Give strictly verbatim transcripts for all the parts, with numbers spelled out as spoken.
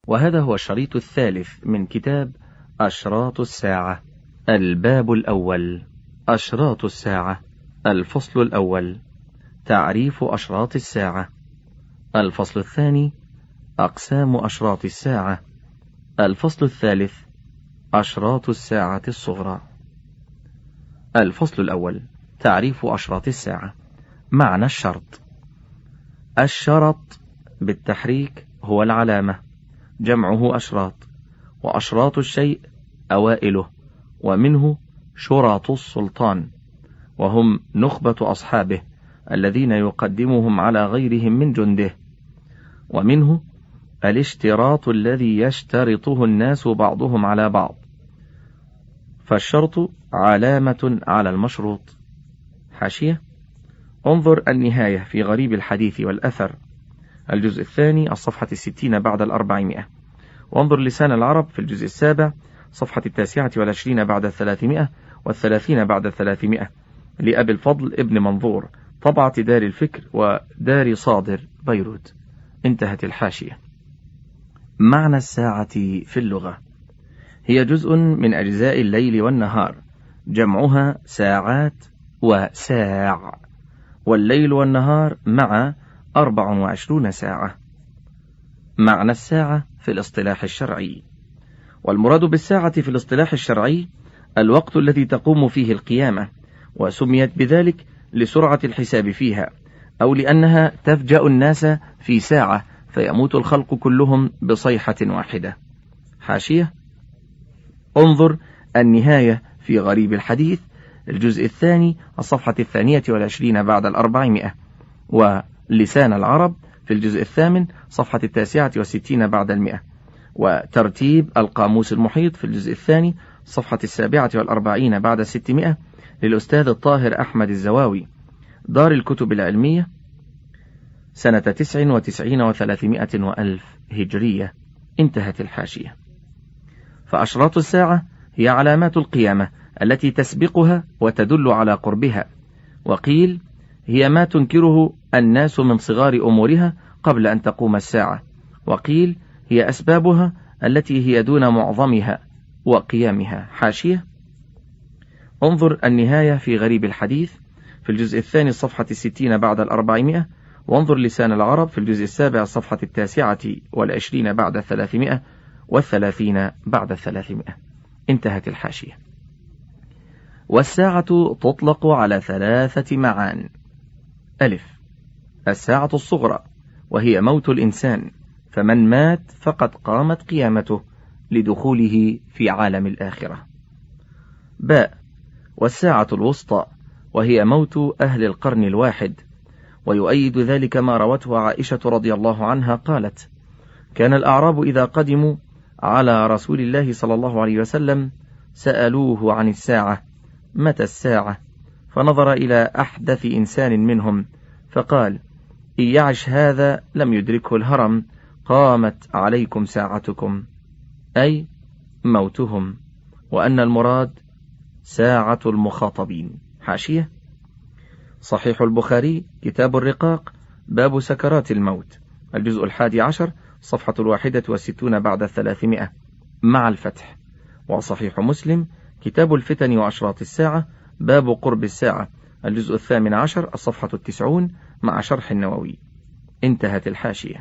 وهذا هو الشريط الثالث من كتاب أشراط الساعة. الباب الأول: أشراط الساعة. الفصل الأول: تعريف أشراط الساعة. الفصل الثاني: أقسام أشراط الساعة. الفصل الثالث: أشراط الساعة الصغرى. الفصل الأول: تعريف أشراط الساعة. معنى الشرط: الشرط بالتحريك هو العلامة، جمعه أشراط، وأشراط الشيء أوائله، ومنه شرط السلطان، وهم نخبة أصحابه الذين يقدمهم على غيرهم من جنده، ومنه الاشتراط الذي يشترطه الناس بعضهم على بعض، فالشرط علامة على المشروط. حاشية: انظر النهاية في غريب الحديث والأثر، الجزء الثاني الصفحة الستين بعد الأربعمائة، وانظر لسان العرب في الجزء السابع صفحة التاسعة والعشرين بعد الثلاثمائة والثلاثين بعد الثلاثمائة، لأبي الفضل ابن منظور، طبعة دار الفكر ودار صادر بيروت. انتهت الحاشية. معنى الساعة في اللغة: هي جزء من أجزاء الليل والنهار، جمعها ساعات وساع، والليل والنهار مع أربع وعشرون ساعة. معنى الساعة في الاصطلاح الشرعي: والمراد بالساعة في الاصطلاح الشرعي الوقت الذي تقوم فيه القيامة، وسميت بذلك لسرعة الحساب فيها، أو لأنها تفجأ الناس في ساعة فيموت الخلق كلهم بصيحة واحدة. حاشية: انظر النهاية في غريب الحديث الجزء الثاني الصفحة الثانية والعشرين بعد الأربعمائة، ولسان العرب في الجزء الثامن صفحة التاسعة والستين بعد المئة، وترتيب القاموس المحيط في الجزء الثاني صفحة السابعة والأربعين بعد الستمائة للأستاذ الطاهر أحمد الزواوي، دار الكتب العلمية، سنة تسع وتسعين وثلاثمائة وألف هجرية. انتهت الحاشية. فأشراط الساعة هي علامات القيامة التي تسبقها وتدل على قربها، وقيل هي ما تنكره الناس من صغار أمورها قبل أن تقوم الساعة، وقيل هي أسبابها التي هي دون معظمها وقيامها. حاشية: انظر النهاية في غريب الحديث في الجزء الثاني الصفحة الستين بعد الأربعمائة، وانظر لسان العرب في الجزء السابع الصفحة التاسعة والعشرين بعد الثلاثمائة والثلاثين بعد الثلاثمائة. انتهت الحاشية. والساعة تطلق على ثلاثة معان: ألف: الساعة الصغرى، وهي موت الإنسان، فمن مات فقد قامت قيامته لدخوله في عالم الآخرة. باء: والساعة الوسطى، وهي موت أهل القرن الواحد، ويؤيد ذلك ما روته عائشة رضي الله عنها قالت: كان الأعراب إذا قدموا على رسول الله صلى الله عليه وسلم سألوه عن الساعة: متى الساعة؟ فنظر إلى أحدث إنسان منهم فقال: إن يعش هذا لم يدركه الهرم، قامت عليكم ساعتكم، أي موتهم، وأن المراد ساعة المخاطبين. حاشية: صحيح البخاري كتاب الرقاق، باب سكرات الموت، الجزء الحادي عشر صفحة الواحدة والستون بعد الثلاثمائة مع الفتح. وصحيح مسلم كتاب الفتن وأشراط الساعة، باب قرب الساعة، الجزء الثامن عشر الصفحة التسعون مع شرح النووي. انتهت الحاشية.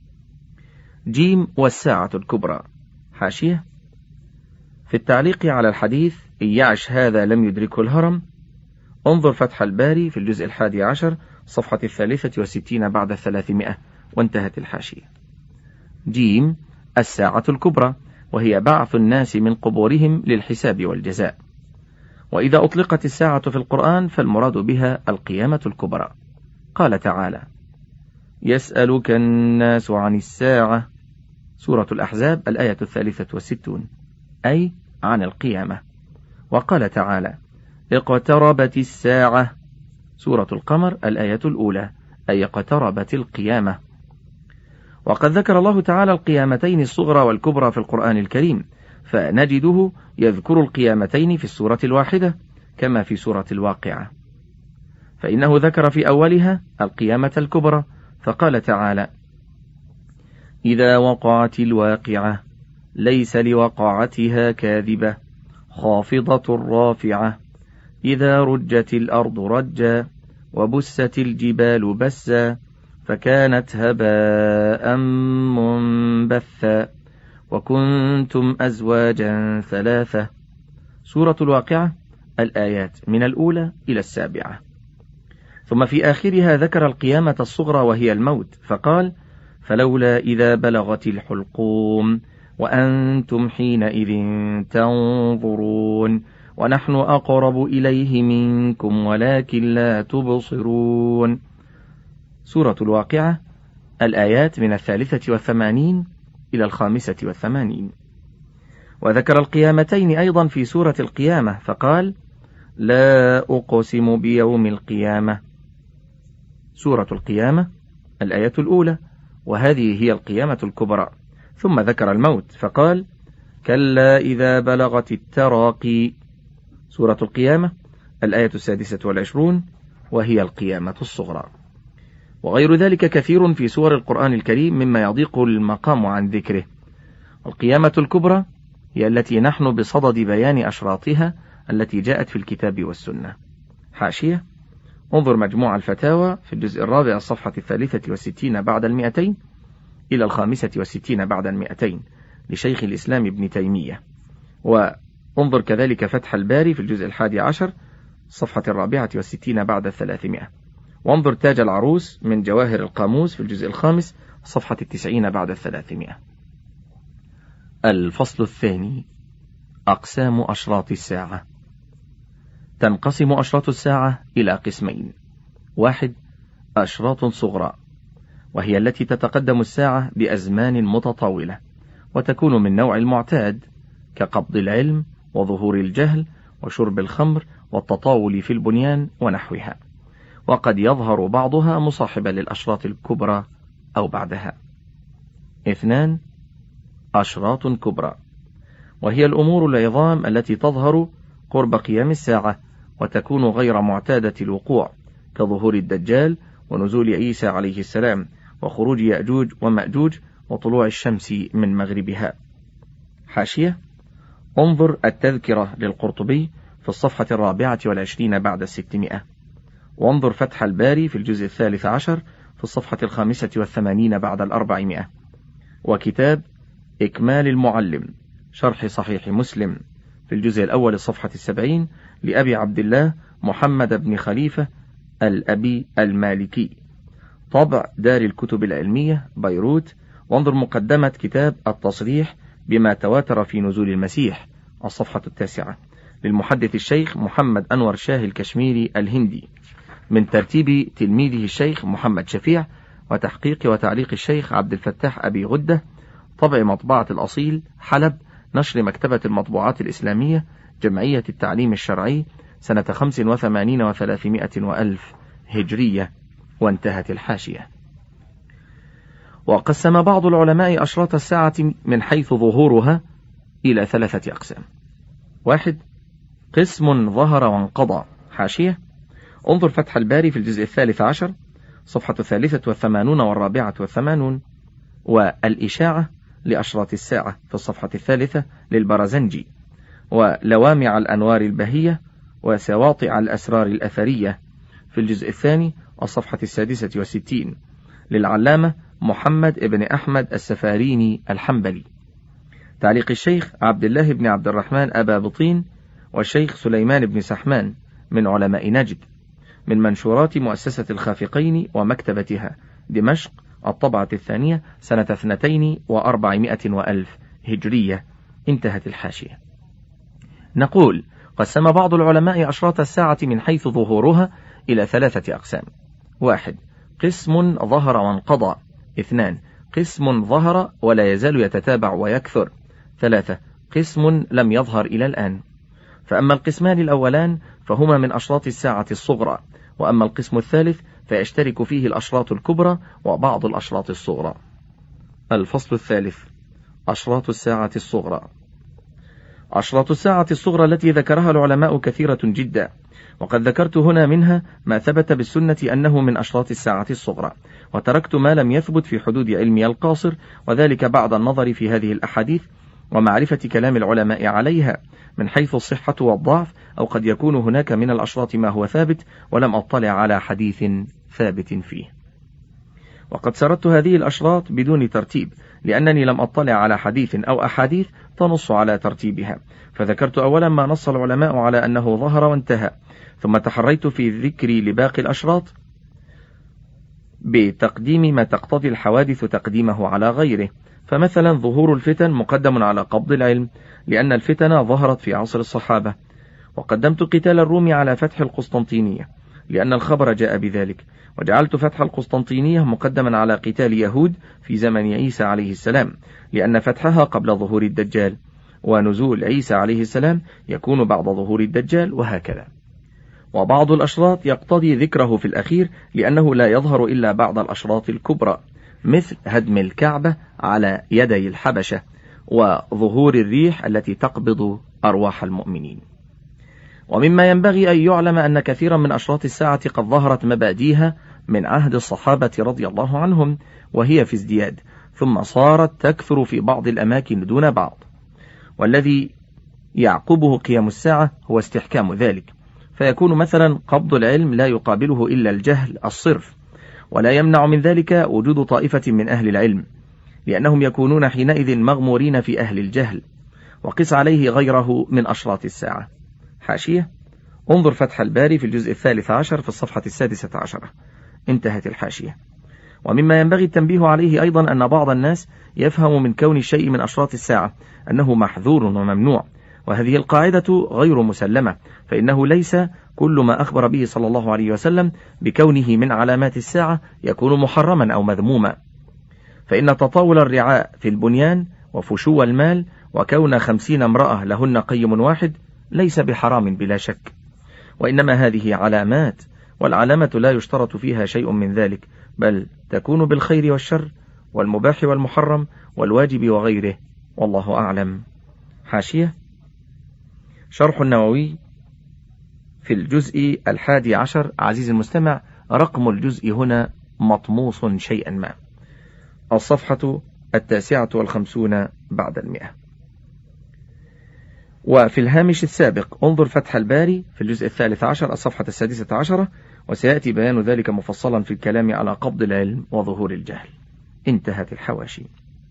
جيم: والساعة الكبرى. حاشية: في التعليق على الحديث إن يعش هذا لم يدركه الهرم، انظر فتح الباري في الجزء الحادي عشر صفحة الثالثة والستين بعد الثلاثمائة. وانتهت الحاشية. جيم: الساعة الكبرى، وهي بعث الناس من قبورهم للحساب والجزاء. وإذا أطلقت الساعة في القرآن فالمراد بها القيامة الكبرى. قال تعالى: يسألك الناس عن الساعة، سورة الأحزاب الآية الثالثة والستون، أي عن القيامة. وقال تعالى: اقتربت الساعة، سورة القمر الآية الأولى، أي اقتربت القيامة. وقد ذكر الله تعالى القيامتين الصغرى والكبرى في القرآن الكريم، فنجده يذكر القيامتين في السورة الواحدة كما في سورة الواقعة، فإنه ذكر في أولها القيامة الكبرى، فقال تعالى: إذا وقعت الواقعة ليس لوقعتها كاذبة خافضة رافعة إذا رجت الأرض رجا وبست الجبال بسا فكانت هباء منبثا وكنتم أزواجا ثلاثة. سورة الواقعة الآيات من الأولى إلى السابعة. ثم في آخرها ذكر القيامة الصغرى وهي الموت فقال فلولا إذا بلغت الحلقوم وأنتم حينئذ تنظرون ونحن أقرب إليه منكم ولكن لا تبصرون. سورة الواقعة الآيات من الثالثة والثمانين إلى الخامسة والثمانين. وذكر القيامتين أيضا في سورة القيامة فقال لا أقسم بيوم القيامة. سورة القيامة الآية الأولى وهذه هي القيامة الكبرى. ثم ذكر الموت فقال كلا إذا بلغت التراقي. سورة القيامة الآية السادسة والعشرون وهي القيامة الصغرى. وغير ذلك كثير في سور القرآن الكريم مما يضيق المقام عن ذكره. القيامة الكبرى هي التي نحن بصدد بيان أشراطها التي جاءت في الكتاب والسنة. حاشية انظر مجموع الفتاوى في الجزء الرابع الصفحة الثالثة والستين بعد المئتين إلى الخامسة والستين بعد المئتين لشيخ الإسلام ابن تيمية. وانظر كذلك فتح الباري في الجزء الحادي عشر الصفحة الرابعة والستين بعد الثلاثمائة. وانظر تاج العروس من جواهر القاموس في الجزء الخامس الصفحة التسعين بعد الثلاثمائة. الفصل الثاني أقسام أشراط الساعة. تنقسم أشراط الساعة إلى قسمين. واحد أشراط صغرى وهي التي تتقدم الساعة بأزمان متطاولة وتكون من نوع المعتاد كقبض العلم وظهور الجهل وشرب الخمر والتطاول في البنيان ونحوها، وقد يظهر بعضها مصاحبا للأشراط الكبرى أو بعدها. اثنان أشراط كبرى وهي الأمور العظام التي تظهر قرب قيام الساعة وتكون غير معتادة الوقوع كظهور الدجال ونزول عيسى عليه السلام وخروج يأجوج ومأجوج وطلوع الشمس من مغربها. حاشية انظر التذكرة للقرطبي في الصفحة الرابعة والعشرين بعد الستمائة. وانظر فتح الباري في الجزء الثالث عشر في الصفحة الخامسة والثمانين بعد الأربعمائة. وكتاب إكمال المعلم شرح صحيح مسلم في الجزء الأول الصفحة السبعين لأبي عبد الله محمد بن خليفة الأبي المالكي طبع دار الكتب العلمية بيروت. وانظر مقدمة كتاب التصريح بما تواتر في نزول المسيح الصفحة التاسعة للمحدث الشيخ محمد أنور شاه الكشميري الهندي من ترتيب تلميذه الشيخ محمد شفيع وتحقيق وتعليق الشيخ عبد الفتاح أبي غدة طبع مطبعة الأصيل حلب نشر مكتبة المطبوعات الإسلامية جمعية التعليم الشرعي سنة خمس وثمانين وثلاثمائة وألف هجرية. وانتهت الحاشية. وقسم بعض العلماء أشراط الساعة من حيث ظهورها إلى ثلاثة أقسام. واحد قسم ظهر وانقضى. حاشية انظر فتح الباري في الجزء الثالث عشر صفحة الثالثة والثمانون والرابعة والثمانون. والإشاعة لأشراط الساعة في الصفحة الثالثة للبرزنجي. ولوامع الأنوار البهية وسواطع الأسرار الأثرية في الجزء الثاني الصفحة السادسة والستين للعلامة محمد ابن أحمد السفاريني الحنبلي. تعليق الشيخ عبد الله بن عبد الرحمن أبا بطين والشيخ سليمان بن سحمان من علماء نجد من منشورات مؤسسة الخافقين ومكتبتها دمشق الطبعة الثانية سنة اثنتين وأربعمائة وألف هجرية. انتهت الحاشية. نقول قسم بعض العلماء أشراط الساعة من حيث ظهورها إلى ثلاثة أقسام. واحد قسم ظهر وانقضى. اثنان قسم ظهر ولا يزال يتتابع ويكثر. ثلاثة قسم لم يظهر إلى الآن. فأما القسمان الأولان فهما من أشراط الساعة الصغرى، وأما القسم الثالث فيشترك فيه الأشراط الكبرى وبعض الأشراط الصغرى. الفصل الثالث أشراط الساعة الصغرى. أشراط الساعة الصغرى التي ذكرها العلماء كثيرة جدا، وقد ذكرت هنا منها ما ثبت بالسنة أنه من أشراط الساعة الصغرى، وتركت ما لم يثبت في حدود علمي القاصر، وذلك بعد النظر في هذه الأحاديث ومعرفة كلام العلماء عليها من حيث الصحة والضعف، أو قد يكون هناك من الأشراط ما هو ثابت ولم أطلع على حديث ثابت فيه. وقد سردت هذه الأشراط بدون ترتيب، لأنني لم أطلع على حديث أو أحاديث تنص على ترتيبها، فذكرت أولا ما نص العلماء على أنه ظهر وانتهى، ثم تحريت في ذكري لباقي الأشراط بتقديم ما تقتضي الحوادث تقديمه على غيره. فمثلا ظهور الفتن مقدم على قبض العلم، لأن الفتن ظهرت في عصر الصحابة، وقدمت قتال الروم على فتح القسطنطينية لأن الخبر جاء بذلك، وجعلت فتح القسطنطينية مقدما على قتال يهود في زمن عيسى عليه السلام، لأن فتحها قبل ظهور الدجال، ونزول عيسى عليه السلام يكون بعد ظهور الدجال، وهكذا. وبعض الأشراط يقتضي ذكره في الأخير، لأنه لا يظهر إلا بعد الأشراط الكبرى، مثل هدم الكعبة على يدي الحبشة، وظهور الريح التي تقبض أرواح المؤمنين. ومما ينبغي أن يعلم أن كثيرا من أشراط الساعة قد ظهرت مباديها من عهد الصحابة رضي الله عنهم، وهي في ازدياد، ثم صارت تكثر في بعض الأماكن دون بعض، والذي يعقبه قيام الساعة هو استحكام ذلك، فيكون مثلا قبض العلم لا يقابله إلا الجهل الصرف، ولا يمنع من ذلك وجود طائفة من أهل العلم، لأنهم يكونون حينئذ مغمورين في أهل الجهل، وقس عليه غيره من أشراط الساعة. حاشية: انظر فتح الباري في الجزء الثالث عشر في الصفحة السادسة عشرة. انتهت الحاشية. ومما ينبغي التنبيه عليه أيضا أن بعض الناس يفهم من كون الشيء من أشراط الساعة أنه محذور وممنوع، وهذه القاعدة غير مسلمة، فإنه ليس كل ما أخبر به صلى الله عليه وسلم بكونه من علامات الساعة يكون محرما أو مذموما، فإن تطاول الرعاء في البنيان وفشو المال وكون خمسين امرأة لهن قيم واحد ليس بحرام بلا شك، وإنما هذه علامات، والعلامة لا يشترط فيها شيء من ذلك، بل تكون بالخير والشر والمباح والمحرم والواجب وغيره، والله أعلم. حاشية: شرح النووي في الجزء الحادي عشر. عزيز المستمع، رقم الجزء هنا مطموس شيئا ما. الصفحة التاسعة والخمسون بعد المئة. وفي الهامش السابق انظر فتح الباري في الجزء الثالث عشر الصفحة السادسة عشرة، وسيأتي بيان ذلك مفصلا في الكلام على قبض العلم وظهور الجهل. انتهت الحواشي.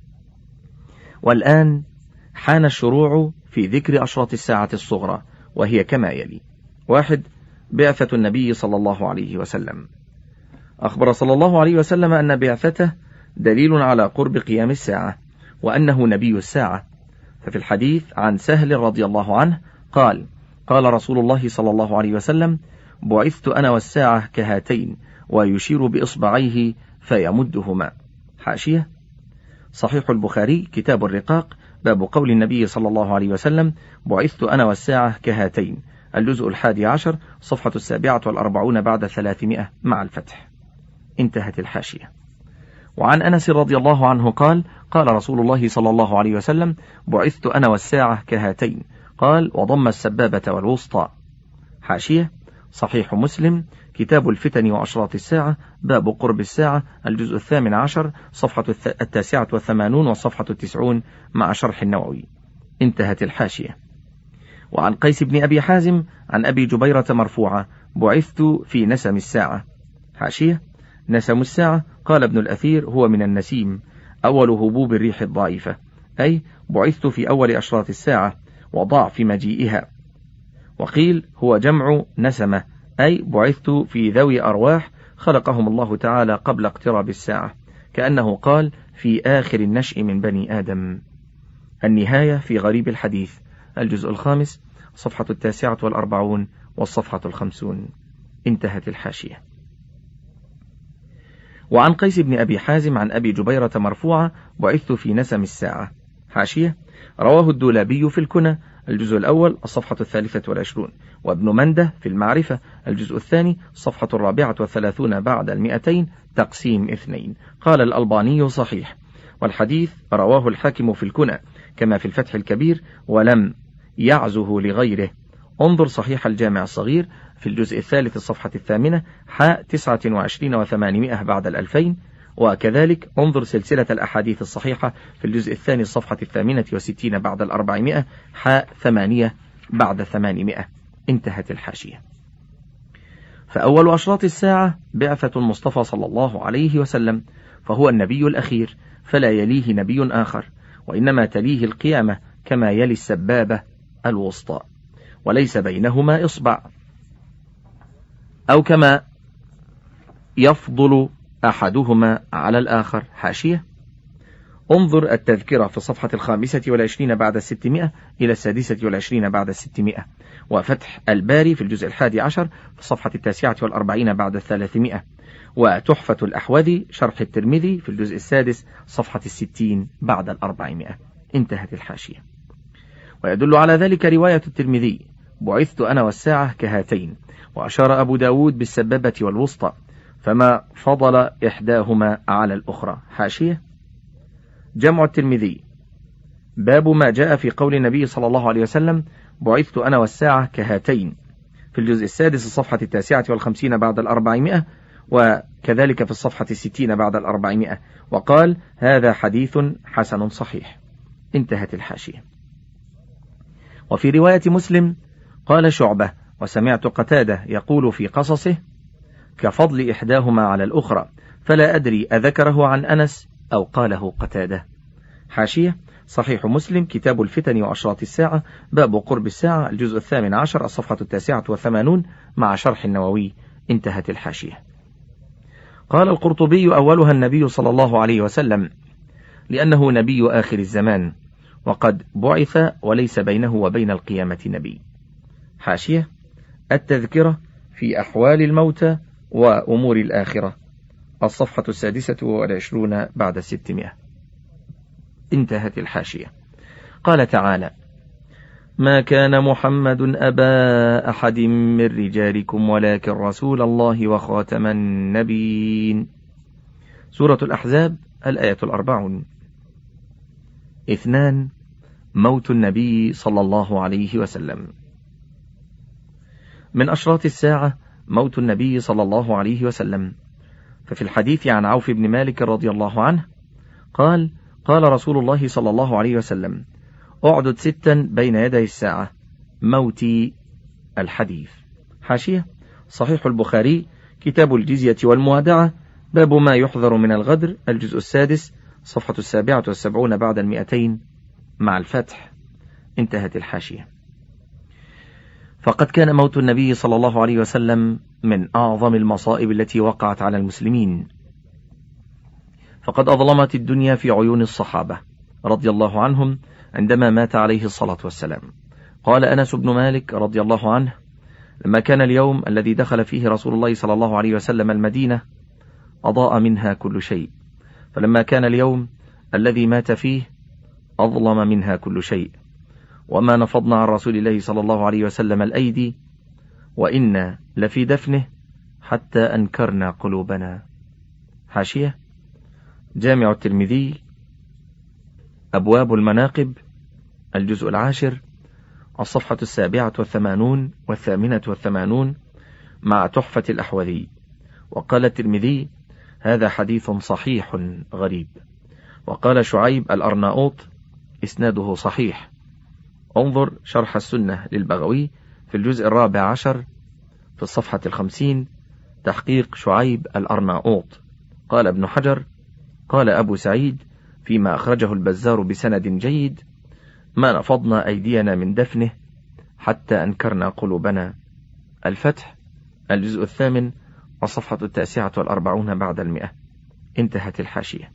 والآن حان الشروع في ذكر أشراط الساعة الصغرى، وهي كما يلي: واحد، بعثة النبي صلى الله عليه وسلم. أخبر صلى الله عليه وسلم أن بعثته دليل على قرب قيام الساعة، وأنه نبي الساعة. ففي الحديث عن سهل رضي الله عنه قال: قال رسول الله صلى الله عليه وسلم: بعثت أنا والساعة كهاتين، ويشير بإصبعيه فيمدهما. حاشية: صحيح البخاري كتاب الرقاق، باب قول النبي صلى الله عليه وسلم: بعثت أنا والساعة كهاتين، الجزء الحادي عشر صفحة السابعة والأربعون بعد ثلاثمائة مع الفتح. انتهت الحاشية. وعن أنس رضي الله عنه قال: قال رسول الله صلى الله عليه وسلم: بعثت أنا والساعة كهاتين، قال: وضم السبابة والوسطى. حاشية: صحيح مسلم كتاب الفتن وأشراط الساعة، باب قرب الساعة، الجزء الثامن عشر صفحة التاسعة والثمانون والصفحة التسعون مع شرح النووي. انتهت الحاشية. وعن قيس بن أبي حازم عن أبي جبيرة مرفوعة: بعثت في نسم الساعة. حاشية: نسم الساعة قال ابن الأثير هو من النسيم، أول هبوب الريح الضعيفة، أي بعثت في أول أشراط الساعة وضعف مجيئها. وقيل هو جمع نسمة، أي بعثت في ذوي أرواح خلقهم الله تعالى قبل اقتراب الساعة، كأنه قال في آخر النشء من بني آدم. النهاية في غريب الحديث، الجزء الخامس صفحة التاسعة والأربعون والصفحة الخمسون. انتهت الحاشية. وعن قيس بن أبي حازم عن أبي جبيرة مرفوعة: بعثت في نسم الساعة. حاشية: رواه الدولابي في الكنى، الجزء الأول الصفحة الثالثة والعشرون، وابن منده في المعرفة، الجزء الثاني صفحة الرابعة والثلاثون بعد المئتين تقسيم اثنين. قال الألباني صحيح. والحديث رواه الحاكم في الكنى كما في الفتح الكبير، ولم يعزه لغيره. انظر صحيح الجامع الصغير في الجزء الثالث الصفحة الثامنة حاء تسعة وعشرين وثمانمائة بعد الألفين، وكذلك انظر سلسلة الأحاديث الصحيحة في الجزء الثاني الصفحة الثامنة وستين بعد الأربعمائة حاء ثمانية بعد ثمانمائة. انتهت الحاشية. فأول أشراط الساعة بعثة المصطفى صلى الله عليه وسلم، فهو النبي الأخير، فلا يليه نبي آخر، وإنما تليه القيامة كما يلي السبابة الوسطى، وليس بينهما إصبع، أو كما يفضل أحدهما على الآخر. حاشية. انظر التذكرة في الصفحة الخامسة والعشرين بعد الستمائة إلى السادسة والعشرين بعد الستمائة، وفتح الباري في الجزء الحادي عشر في الصفحة التاسعة والأربعين بعد الثلاثمائة، وتحفة الأحوذي شرح الترمذي في الجزء السادس صفحة الستين بعد الأربعمائة. انتهت الحاشية. ويدل على ذلك رواية الترمذي: بعثت أنا والساعة كهاتين، وأشار أبو داود بالسبابة والوسطى، فما فضل إحداهما على الأخرى. حاشية. جمع الترمذي باب ما جاء في قول النبي صلى الله عليه وسلم: بعثت أنا والساعة كهاتين، في الجزء السادس الصفحة التاسعة والخمسين بعد الأربعمائة، وكذلك في الصفحة الستين بعد الأربعمائة، وقال: هذا حديث حسن صحيح. انتهت الحاشية. وفي رواية مسلم قال شعبة: وسمعت قتادة يقول في قصصه: كفضل إحداهما على الأخرى، فلا أدري أذكره عن أنس أو قاله قتادة. حاشية. صحيح مسلم كتاب الفتن وأشراط الساعة باب قرب الساعة الجزء الثامن عشر الصفحة التاسعة والثمانون مع شرح النووي. انتهت الحاشية. قال القرطبي: أولها النبي صلى الله عليه وسلم، لأنه نبي آخر الزمان، وقد بعث وليس بينه وبين القيامة نبي. حاشية. التذكرة في أحوال الموتى وأمور الآخرة الصفحة السادسة والعشرون بعد الستمائة. انتهت الحاشية. قال تعالى: ما كان محمد أبا أحد من رجالكم ولكن رسول الله وخاتم النبيين. سورة الأحزاب الآية الأربعون. اثنان. موت النبي صلى الله عليه وسلم. من أشراط الساعة موت النبي صلى الله عليه وسلم، ففي الحديث عن عوف بن مالك رضي الله عنه قال: قال رسول الله صلى الله عليه وسلم: أعدد ستا بين يدي الساعة، موتي. الحديث. حاشية. صحيح البخاري كتاب الجزية والموادعة باب ما يحذر من الغدر الجزء السادس صفحة السابعة والسبعون بعد المئتين مع الفتح. انتهت الحاشية. فقد كان موت النبي صلى الله عليه وسلم من أعظم المصائب التي وقعت على المسلمين، فقد أظلمت الدنيا في عيون الصحابة رضي الله عنهم عندما مات عليه الصلاة والسلام. قال أنس بن مالك رضي الله عنه: لما كان اليوم الذي دخل فيه رسول الله صلى الله عليه وسلم المدينة أضاء منها كل شيء، فلما كان اليوم الذي مات فيه أظلم منها كل شيء، وما نفضنا عن رسول الله صلى الله عليه وسلم الأيدي، وإنا لفي دفنه حتى أنكرنا قلوبنا. حاشية. جامع الترمذي أبواب المناقب الجزء العاشر الصفحة السابعة والثمانون والثامنة والثمانون مع تحفة الأحوذي. وقال الترمذي: هذا حديث صحيح غريب. وقال شعيب الأرناؤوط: إسناده صحيح. انظر شرح السنة للبغوي في الجزء الرابع عشر في الصفحة الخمسين تحقيق شعيب الأرناؤوط. قال ابن حجر: قال أبو سعيد فيما أخرجه البزار بسند جيد: ما نفضنا أيدينا من دفنه حتى أنكرنا قلوبنا. الفتح الجزء الثامن والصفحة التاسعة والأربعون بعد المئة. انتهت الحاشية.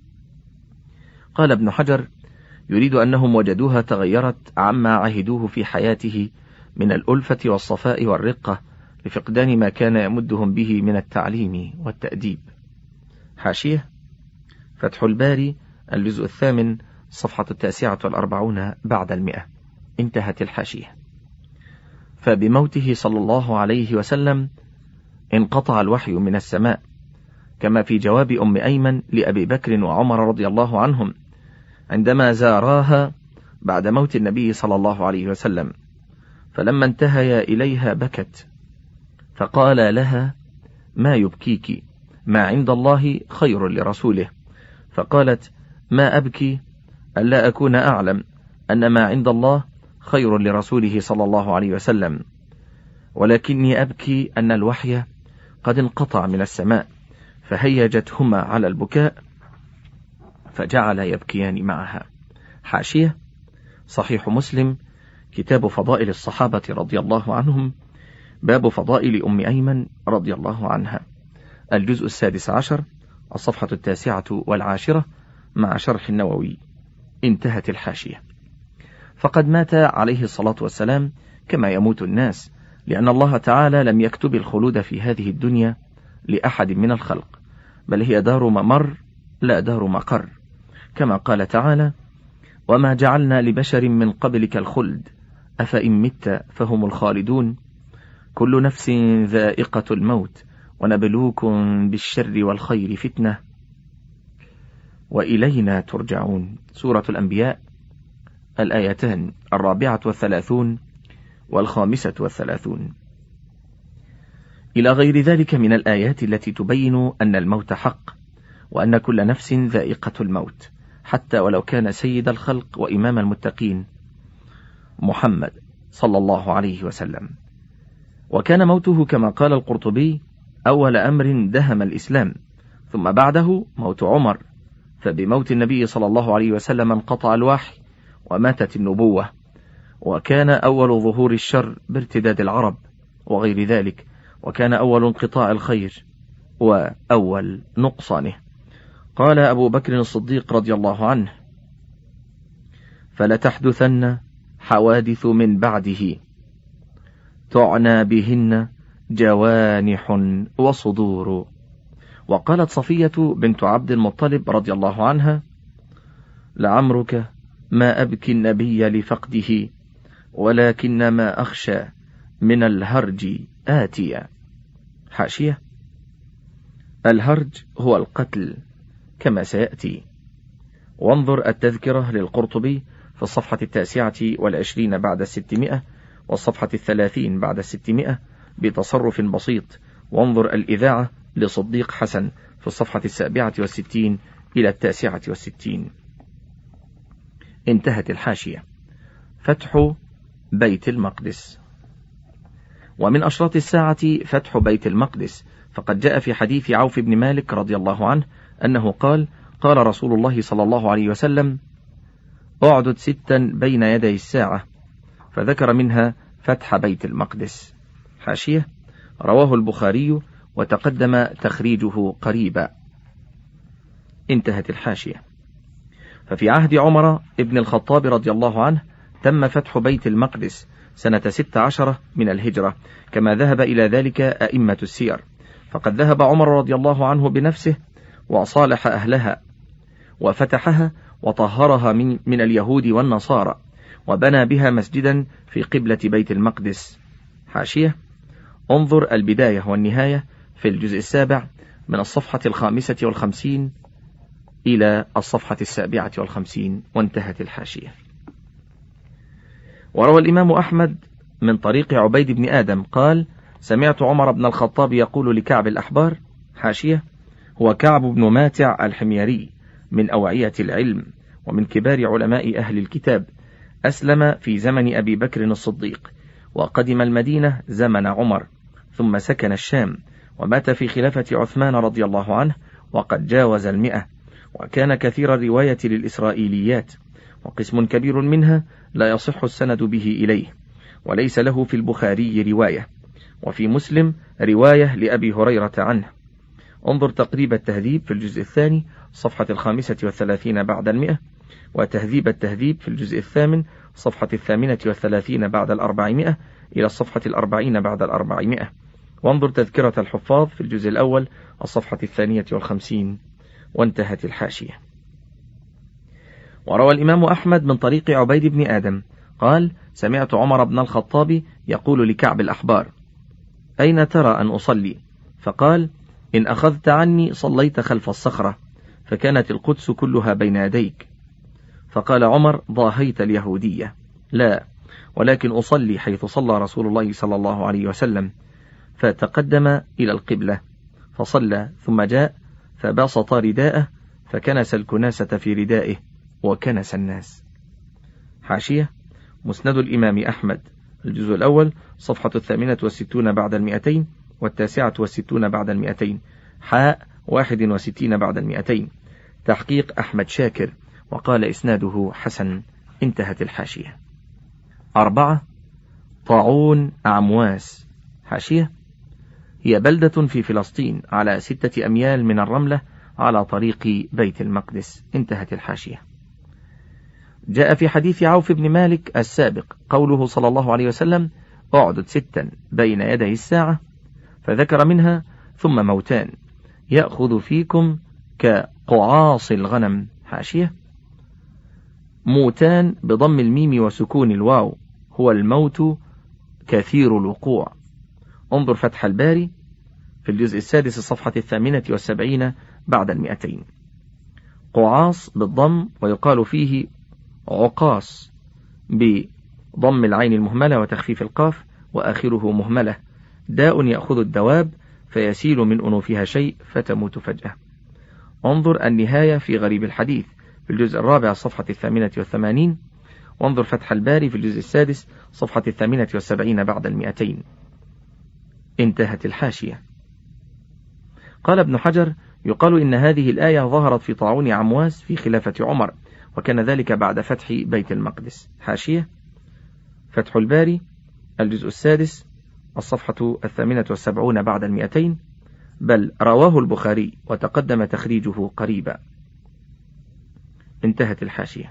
قال ابن حجر: يريد أنهم وجدوها تغيرت عما عهدوه في حياته من الألفة والصفاء والرقة لفقدان ما كان يمدهم به من التعليم والتأديب. حاشية. فتح الباري الجزء الثامن صفحة التاسعة والأربعون بعد المئة. انتهت الحاشية. فبموته صلى الله عليه وسلم انقطع الوحي من السماء، كما في جواب أم أيمن لأبي بكر وعمر رضي الله عنهم عندما زاراها بعد موت النبي صلى الله عليه وسلم، فلما انتهيا إليها بكت، فقال لها: ما يبكيك؟ ما عند الله خير لرسوله. فقالت: ما أبكي ألا أكون أعلم أن ما عند الله خير لرسوله صلى الله عليه وسلم، ولكني أبكي أن الوحي قد انقطع من السماء. فهيجتهما على البكاء فجعل يبكيان معها. حاشية: صحيح مسلم، كتاب فضائل الصحابة رضي الله عنهم، باب فضائل أم أيمن رضي الله عنها، الجزء السادس عشر، الصفحة التاسعة والعاشرة، مع شرح النووي. انتهت الحاشية. فقد مات عليه الصلاة والسلام كما يموت الناس، لأن الله تعالى لم يكتب الخلود في هذه الدنيا لأحد من الخلق، بل هي دار ممر لا دار مقر، كما قال تعالى: وما جعلنا لبشر من قبلك الخلد أفإن مت فهم الخالدون كل نفس ذائقة الموت ونبلوكم بالشر والخير فتنة وإلينا ترجعون. سورة الأنبياء، الآيتان الرابعة والثلاثون والخامسة والثلاثون، إلى غير ذلك من الآيات التي تبين أن الموت حق، وأن كل نفس ذائقة الموت، حتى ولو كان سيد الخلق وإمام المتقين محمد صلى الله عليه وسلم. وكان موته كما قال القرطبي أول أمر دهم الإسلام، ثم بعده موت عمر، فبموت النبي صلى الله عليه وسلم انقطع الوحي وماتت النبوة، وكان أول ظهور الشر بارتداد العرب وغير ذلك، وكان أول انقطاع الخير وأول نقصانه. قال أبو بكر الصديق رضي الله عنه: فلتحدثن حوادث من بعده تعنى بهن جوانح وصدور. وقالت صفية بنت عبد المطلب رضي الله عنها: لعمرك ما أبكي النبي لفقده ولكن ما أخشى من الهرج آتيا. حاشية: الهرج هو القتل كما سيأتي. وانظر التذكرة للقرطبي في الصفحة التاسعة والعشرين بعد الستمائة والصفحة الثلاثين بعد الستمائة بتصرف بسيط. وانظر الإذاعة لصديق حسن في الصفحة السابعة والستين إلى التاسعة والستين. انتهت الحاشية. فتح بيت المقدس. ومن أشراط الساعة فتح بيت المقدس، فقد جاء في حديث عوف بن مالك رضي الله عنه أنه قال: قال رسول الله صلى الله عليه وسلم: أعدد ستا بين يدي الساعة، فذكر منها فتح بيت المقدس. حاشية: رواه البخاري وتقدم تخريجه قريبا. انتهت الحاشية. ففي عهد عمر ابن الخطاب رضي الله عنه تم فتح بيت المقدس سنة ست عشرة من الهجرة، كما ذهب إلى ذلك أئمة السير. فقد ذهب عمر رضي الله عنه بنفسه وصالح أهلها وفتحها وطهرها من, من اليهود والنصارى، وبنى بها مسجدا في قبلة بيت المقدس. حاشية: انظر البداية والنهاية في الجزء السابع من الصفحة الخامسة والخمسين إلى الصفحة السابعة والخمسين. وانتهت الحاشية. وروى الإمام أحمد من طريق عبيد بن آدم قال: سمعت عمر بن الخطاب يقول لكعب الأحبار. حاشية: هو كعب بن ماتع الحميري من أوعية العلم ومن كبار علماء أهل الكتاب، أسلم في زمن أبي بكر الصديق، وقدم المدينة زمن عمر، ثم سكن الشام، ومات في خلافة عثمان رضي الله عنه وقد جاوز المئة، وكان كثير الرواية للإسرائيليات، وقسم كبير منها لا يصح السند به إليه، وليس له في البخاري رواية، وفي مسلم رواية لأبي هريرة عنه. انظر تقريب التهذيب في الجزء الثاني صفحة الخامسة والثلاثين بعد المئة، وتهذيب التهذيب في الجزء الثامن صفحة الثامنة والثلاثين بعد الأربعمائة إلى الصفحة الأربعين بعد الأربعمائة. وانظر تذكرة الحفاظ في الجزء الأول الصفحة الثانية والخمسين. وانتهت الحاشية. وروى الإمام أحمد من طريق عبيد بن آدم قال: سمعت عمر بن الخطاب يقول لكعب الأحبار: أين ترى أن أصلي؟ فقال: إن أخذت عني صليت خلف الصخرة، فكانت القدس كلها بين يديك. فقال عمر: ضاهيت اليهودية. لا، ولكن أصلي حيث صلى رسول الله صلى الله عليه وسلم. فتقدم إلى القبلة فصلى، ثم جاء فبسط رداءه فكنس الكناسة في ردائه وكنس الناس. حاشية: مسند الإمام أحمد، الجزء الأول، صفحة الثامنة والستون بعد المئتين والتاسعة والستون بعد المئتين، حاء واحد وستين بعد المئتين، تحقيق أحمد شاكر، وقال إسناده حسن. انتهت الحاشية. أربعة. طاعون عمواس. حاشية: هي بلدة في فلسطين على ستة أميال من الرملة على طريق بيت المقدس. انتهت الحاشية. جاء في حديث عوف بن مالك السابق قوله صلى الله عليه وسلم: اعدد ستا بين يدي الساعة، فذكر منها: ثم موتان يأخذ فيكم كقعاص الغنم. حاشية: موتان بضم الميم وسكون الواو، هو الموت كثير الوقوع. انظر فتح الباري في الجزء السادس الصفحة الثامنة والسبعين بعد المئتين. قعاص بالضم، ويقال فيه عقاص بضم العين المهملة وتخفيف القاف وآخره مهملة، داء يأخذ الدواب فيسيل من أنوفها شيء فتموت فجأة. انظر النهاية في غريب الحديث في الجزء الرابع الصفحة الثامنة والثمانين، وانظر فتح الباري في الجزء السادس صفحة الثامنة والسبعين بعد المئتين. انتهت الحاشية. قال ابن حجر: يقال إن هذه الآية ظهرت في طاعون عمواس في خلافة عمر، وكان ذلك بعد فتح بيت المقدس. حاشية: فتح الباري الجزء السادس الصفحة الثامنة والسبعون بعد المئتين، بل رواه البخاري وتقدم تخريجه قريبا. انتهت الحاشية.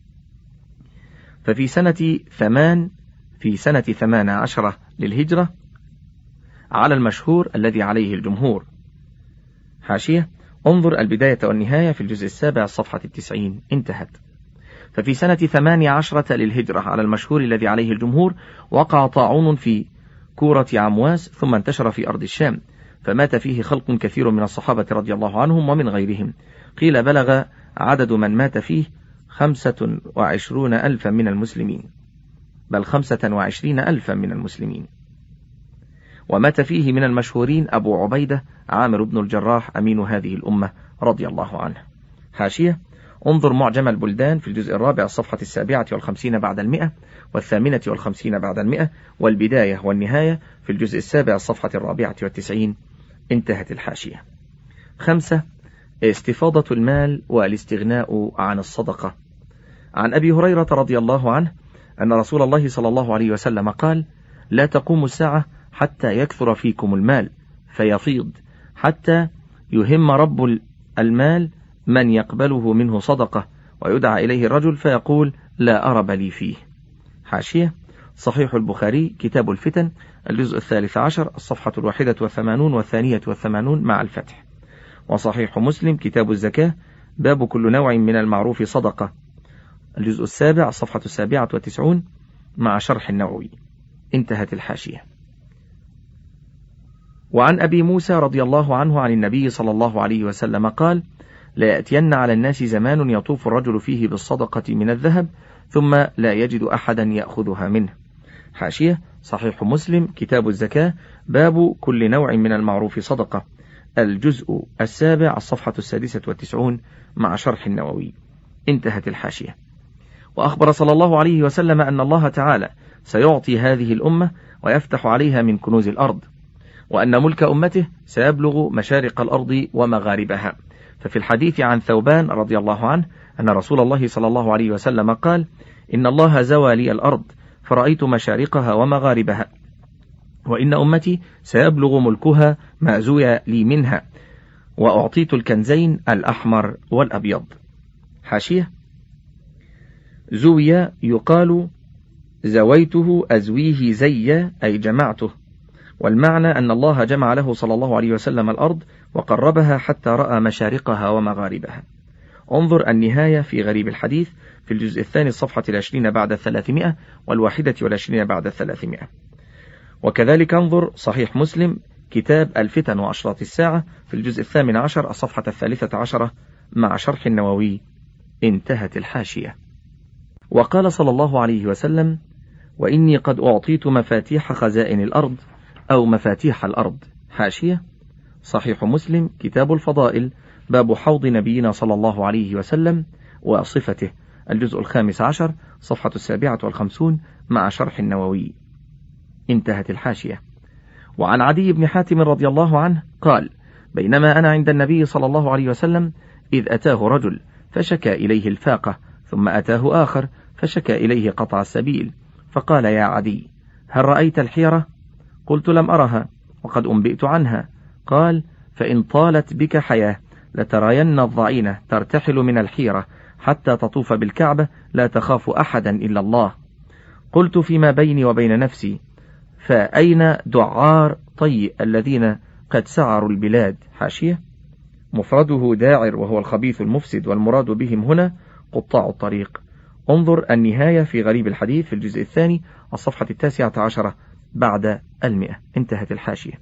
ففي سنة ثمان في سنة ثمان عشرة للهجرة على المشهور الذي عليه الجمهور. حاشية: انظر البداية والنهاية في الجزء السابع الصفحة التسعين. انتهت. ففي سنة ثمان عشرة للهجرة على المشهور الذي عليه الجمهور وقع طاعون في كورة عمواس، ثم انتشر في أرض الشام، فمات فيه خلق كثير من الصحابة رضي الله عنهم ومن غيرهم. قيل بلغ عدد من مات فيه خمسة وعشرون ألفا من المسلمين، بل خمسة وعشرين ألفا من المسلمين. ومات فيه من المشهورين أبو عبيدة عامر بن الجراح أمين هذه الأمة رضي الله عنه. حاشية: انظر معجم البلدان في الجزء الرابع الصفحة السابعة والخمسين بعد المئة والثامنة والخمسين بعد المئة، والبداية والنهاية في الجزء السابع الصفحة الرابعة والتسعين. انتهت الحاشية. خمسة. استفاضة المال والاستغناء عن الصدقة. عن أبي هريرة رضي الله عنه أن رسول الله صلى الله عليه وسلم قال: لا تقوم الساعة حتى يكثر فيكم المال فيفيض، حتى يهم رب المال من يقبله منه صدقة، ويدعى إليه الرجل فيقول: لا أرب لي فيه. حاشية: صحيح البخاري كتاب الفتن الجزء الثالث عشر الصفحة الواحدة والثمانون والثانية والثمانون مع الفتح. وصحيح مسلم كتاب الزكاة باب كل نوع من المعروف صدقة الجزء السابع الصفحة السابعة والتسعون مع شرح النووي. انتهت الحاشية. وعن أبي موسى رضي الله عنه عن النبي صلى الله عليه وسلم قال: لا يأتين على الناس زمان يطوف الرجل فيه بالصدقة من الذهب ثم لا يجد أحدا يأخذها منه. حاشية: صحيح مسلم كتاب الزكاة باب كل نوع من المعروف صدقة الجزء السابع الصفحة السادسة والتسعون مع شرح النووي. انتهت الحاشية. وأخبر صلى الله عليه وسلم أن الله تعالى سيعطي هذه الأمة ويفتح عليها من كنوز الأرض، وأن ملك أمته سيبلغ مشارق الأرض ومغاربها. ففي الحديث عن ثوبان رضي الله عنه أن رسول الله صلى الله عليه وسلم قال: إن الله زوى لي الأرض فرأيت مشارقها ومغاربها، وإن أمتي سيبلغ ملكها ما زوي لي منها، وأعطيت الكنزين الأحمر والأبيض. حاشية: زوي يقال زويته أزويه زي أي جمعته، والمعنى أن الله جمع له صلى الله عليه وسلم الأرض وقربها حتى رأى مشارقها ومغاربها. انظر النهاية في غريب الحديث في الجزء الثاني الصفحة العشرين بعد الثلاثمائة والواحدة والعشرين بعد الثلاثمائة. وكذلك انظر صحيح مسلم كتاب الفتن وأشراط الساعة في الجزء الثامن عشر الصفحة الثالثة عشرة مع شرح النووي. انتهت الحاشية. وقال صلى الله عليه وسلم: وإني قد أعطيت مفاتيح خزائن الأرض أو مفاتيح الأرض. حاشية صحيح مسلم كتاب الفضائل باب حوض نبينا صلى الله عليه وسلم وصفته، الجزء الخامس عشر صفحة السابعة والخمسون مع شرح النووي. انتهت الحاشية. وعن عدي بن حاتم رضي الله عنه قال: بينما أنا عند النبي صلى الله عليه وسلم إذ أتاه رجل فشكى إليه الفاقة، ثم أتاه آخر فشكى إليه قطع السبيل، فقال: يا عدي، هل رأيت الحيرة؟ قلت: لم أرها، وقد أنبئت عنها. قال: فإن طالت بك حياة لترين الضعينة ترتحل من الحيرة حتى تطوف بالكعبة لا تخاف أحدا إلا الله. قلت فيما بيني وبين نفسي: فأين دعار طي الذين قد سعروا البلاد؟ حاشية مفرده داعر وهو الخبيث المفسد، والمراد بهم هنا قطاع الطريق. انظر النهاية في غريب الحديث في الجزء الثاني الصفحة التاسعة عشرة بعد المئة. انتهت الحاشية.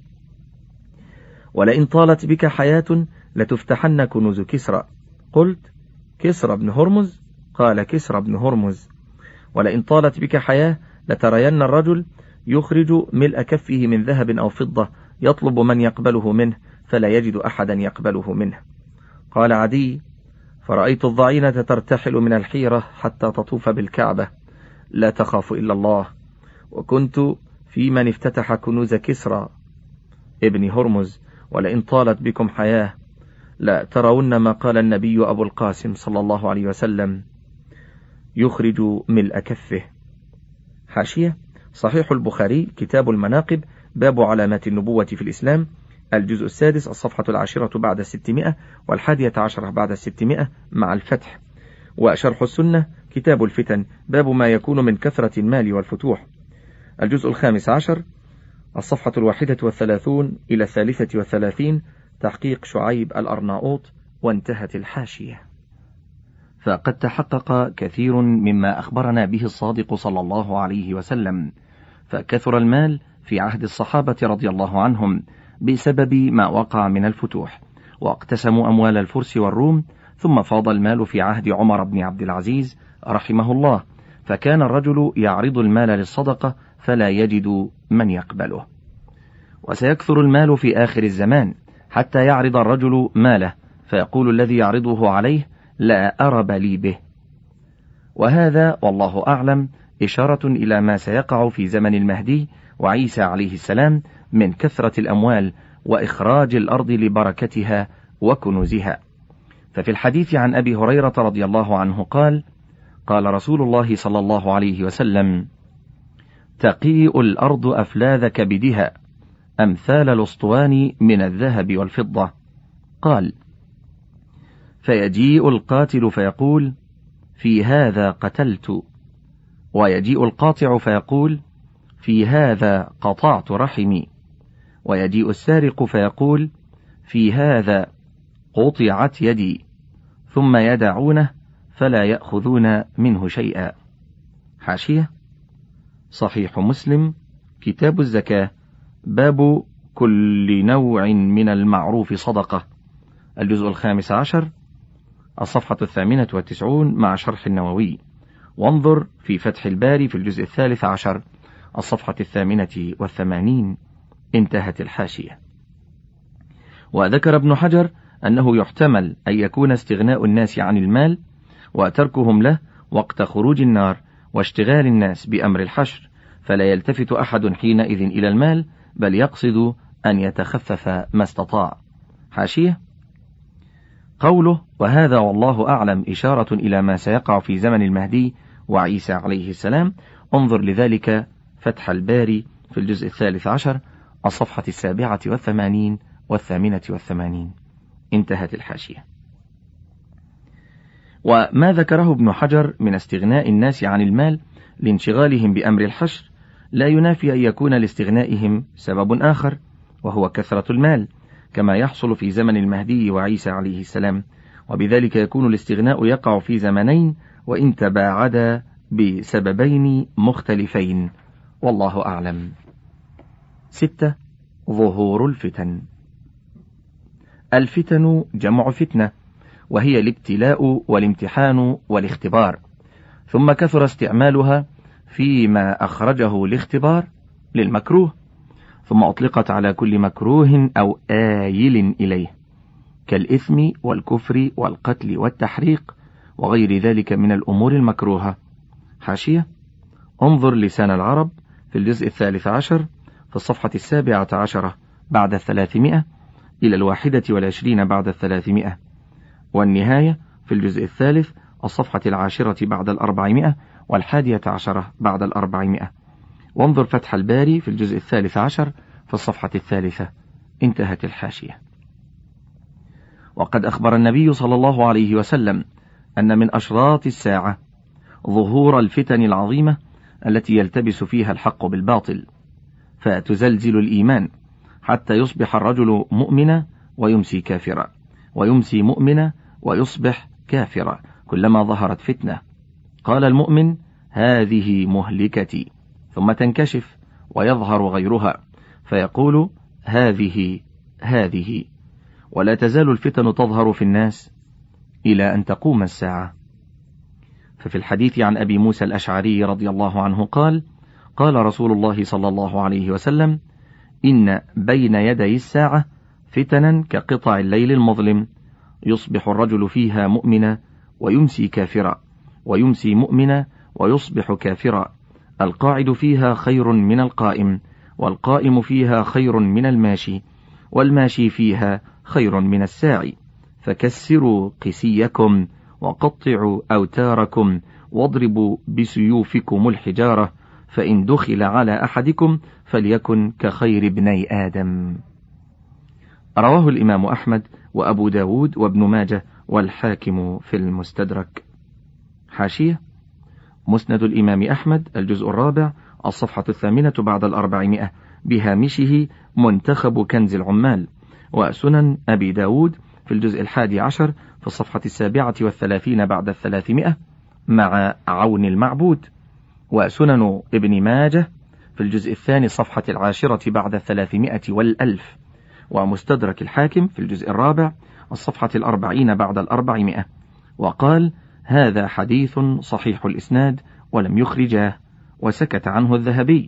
ولئن طالت بك حياة لتفتحن كنوز كسرى. قلت: كسرى بن هرمز؟ قال: كسرى بن هرمز. ولئن طالت بك حياة لترين الرجل يخرج ملء كفه من ذهب أو فضة يطلب من يقبله منه فلا يجد أحدا يقبله منه. قال عدي: فرأيت الضعينة ترتحل من الحيرة حتى تطوف بالكعبة لا تخاف إلا الله، وكنت في من افتتح كنوز كسرى ابن هرمز. ولئن طالت بكم حياة لا ترون ما قال النبي أبو القاسم صلى الله عليه وسلم: يخرج ملء كفه. حاشية صحيح البخاري كتاب المناقب باب علامات النبوة في الإسلام، الجزء السادس الصفحة العاشرة بعد الستمائة والحادية عشرة بعد الستمائة مع الفتح. وشرح السنة كتاب الفتن باب ما يكون من كثرة المال والفتوح، الجزء الخامس عشر الصفحة الواحدة والثلاثون إلى الثالثة والثلاثين، تحقيق شعيب الأرناؤوط. وانتهت الحاشية. فقد تحقق كثير مما أخبرنا به الصادق صلى الله عليه وسلم، فكثر المال في عهد الصحابة رضي الله عنهم بسبب ما وقع من الفتوح، واقتسموا أموال الفرس والروم، ثم فاض المال في عهد عمر بن عبد العزيز رحمه الله، فكان الرجل يعرض المال للصدقة فلا يجد من يقبله. وسيكثر المال في آخر الزمان حتى يعرض الرجل ماله فيقول الذي يعرضه عليه: لا أرب لي به. وهذا والله أعلم إشارة إلى ما سيقع في زمن المهدي وعيسى عليه السلام من كثرة الأموال وإخراج الأرض لبركتها وكنوزها. ففي الحديث عن أبي هريرة رضي الله عنه قال: قال رسول الله صلى الله عليه وسلم: تقيء الأرض أفلاذ كبدها أمثال الأسطوان من الذهب والفضة. قال: فيجيء القاتل فيقول: في هذا قتلت، ويجيء القاطع فيقول: في هذا قطعت رحمي، ويجيء السارق فيقول: في هذا قطعت يدي، ثم يدعونه فلا يأخذون منه شيئا. حاشية صحيح مسلم كتاب الزكاة باب كل نوع من المعروف صدقة، الجزء الخامس عشر الصفحة الثامنة والتسعون مع شرح النووي. وانظر في فتح الباري في الجزء الثالث عشر الصفحة الثامنة والثمانين. انتهت الحاشية. وذكر ابن حجر أنه يحتمل أن يكون استغناء الناس عن المال وتركهم له وقت خروج النار واشتغال الناس بأمر الحشر، فلا يلتفت أحد حينئذ إلى المال، بل يقصد أن يتخفف ما استطاع. حاشية قوله: وهذا والله أعلم إشارة إلى ما سيقع في زمن المهدي وعيسى عليه السلام. انظر لذلك فتح الباري في الجزء الثالث عشر الصفحة السابعة والثمانين والثامنة والثمانين. انتهت الحاشية. وما ذكره ابن حجر من استغناء الناس عن المال لانشغالهم بأمر الحشر لا ينافي أن يكون لاستغنائهم سبب آخر، وهو كثرة المال، كما يحصل في زمن المهدي وعيسى عليه السلام، وبذلك يكون الاستغناء يقع في زمنين وإن تباعدا بسببين مختلفين، والله أعلم. ستة. ظهور الفتن. الفتن جمع فتنة، وهي الابتلاء والامتحان والاختبار، ثم كثر استعمالها فيما أخرجه الاختبار للمكروه، ثم أطلقت على كل مكروه أو آيل إليه كالإثم والكفر والقتل والتحريق وغير ذلك من الأمور المكروهة. حاشية: انظر لسان العرب في الجزء الثالث عشر في الصفحة السابعة عشرة بعد الثلاثمائة إلى الواحدة والعشرين بعد الثلاثمائة، والنهاية في الجزء الثالث الصفحة العاشرة بعد الأربعمائة والحادية عشرة بعد الأربعمائة، وانظر فتح الباري في الجزء الثالث عشر في الصفحة الثالثة. انتهت الحاشية. وقد أخبر النبي صلى الله عليه وسلم أن من أشراط الساعة ظهور الفتن العظيمة التي يلتبس فيها الحق بالباطل، فتزلزل الإيمان حتى يصبح الرجل مؤمنا ويمسي كافرا، ويمسي مؤمنا ويصبح كافرا كلما ظهرت فتنة. قال المؤمن: هذه مهلكتي، ثم تنكشف ويظهر غيرها فيقول: هذه هذه، ولا تزال الفتن تظهر في الناس إلى أن تقوم الساعة. ففي الحديث عن أبي موسى الأشعري رضي الله عنه قال: قال رسول الله صلى الله عليه وسلم: إن بين يدي الساعة فتنا كقطع الليل المظلم، يصبح الرجل فيها مؤمنا ويمسي كافرا، ويمسي مؤمنا ويصبح كافرا، القاعد فيها خير من القائم، والقائم فيها خير من الماشي، والماشي فيها خير من الساعي، فكسروا قسيكم وقطعوا أوتاركم واضربوا بسيوفكم الحجارة، فإن دخل على أحدكم فليكن كخير ابني آدم. رواه الإمام أحمد وأبو داود وابن ماجه والحاكم في المستدرك. حاشية: مسند الإمام أحمد الجزء الرابع الصفحة الثامنة بعد الأربعمائة بهامشه منتخب كنز العمال، وسنن أبي داود في الجزء الحادي عشر في الصفحة السابعة والثلاثين بعد الثلاثمائة مع عون المعبود، وسنن ابن ماجه في الجزء الثاني صفحة العاشرة بعد الثلاثمائة والألف، ومستدرك الحاكم في الجزء الرابع الصفحة الأربعين بعد الأربعمائة، وقال: هذا حديث صحيح الإسناد ولم يخرجاه، وسكت عنه الذهبي.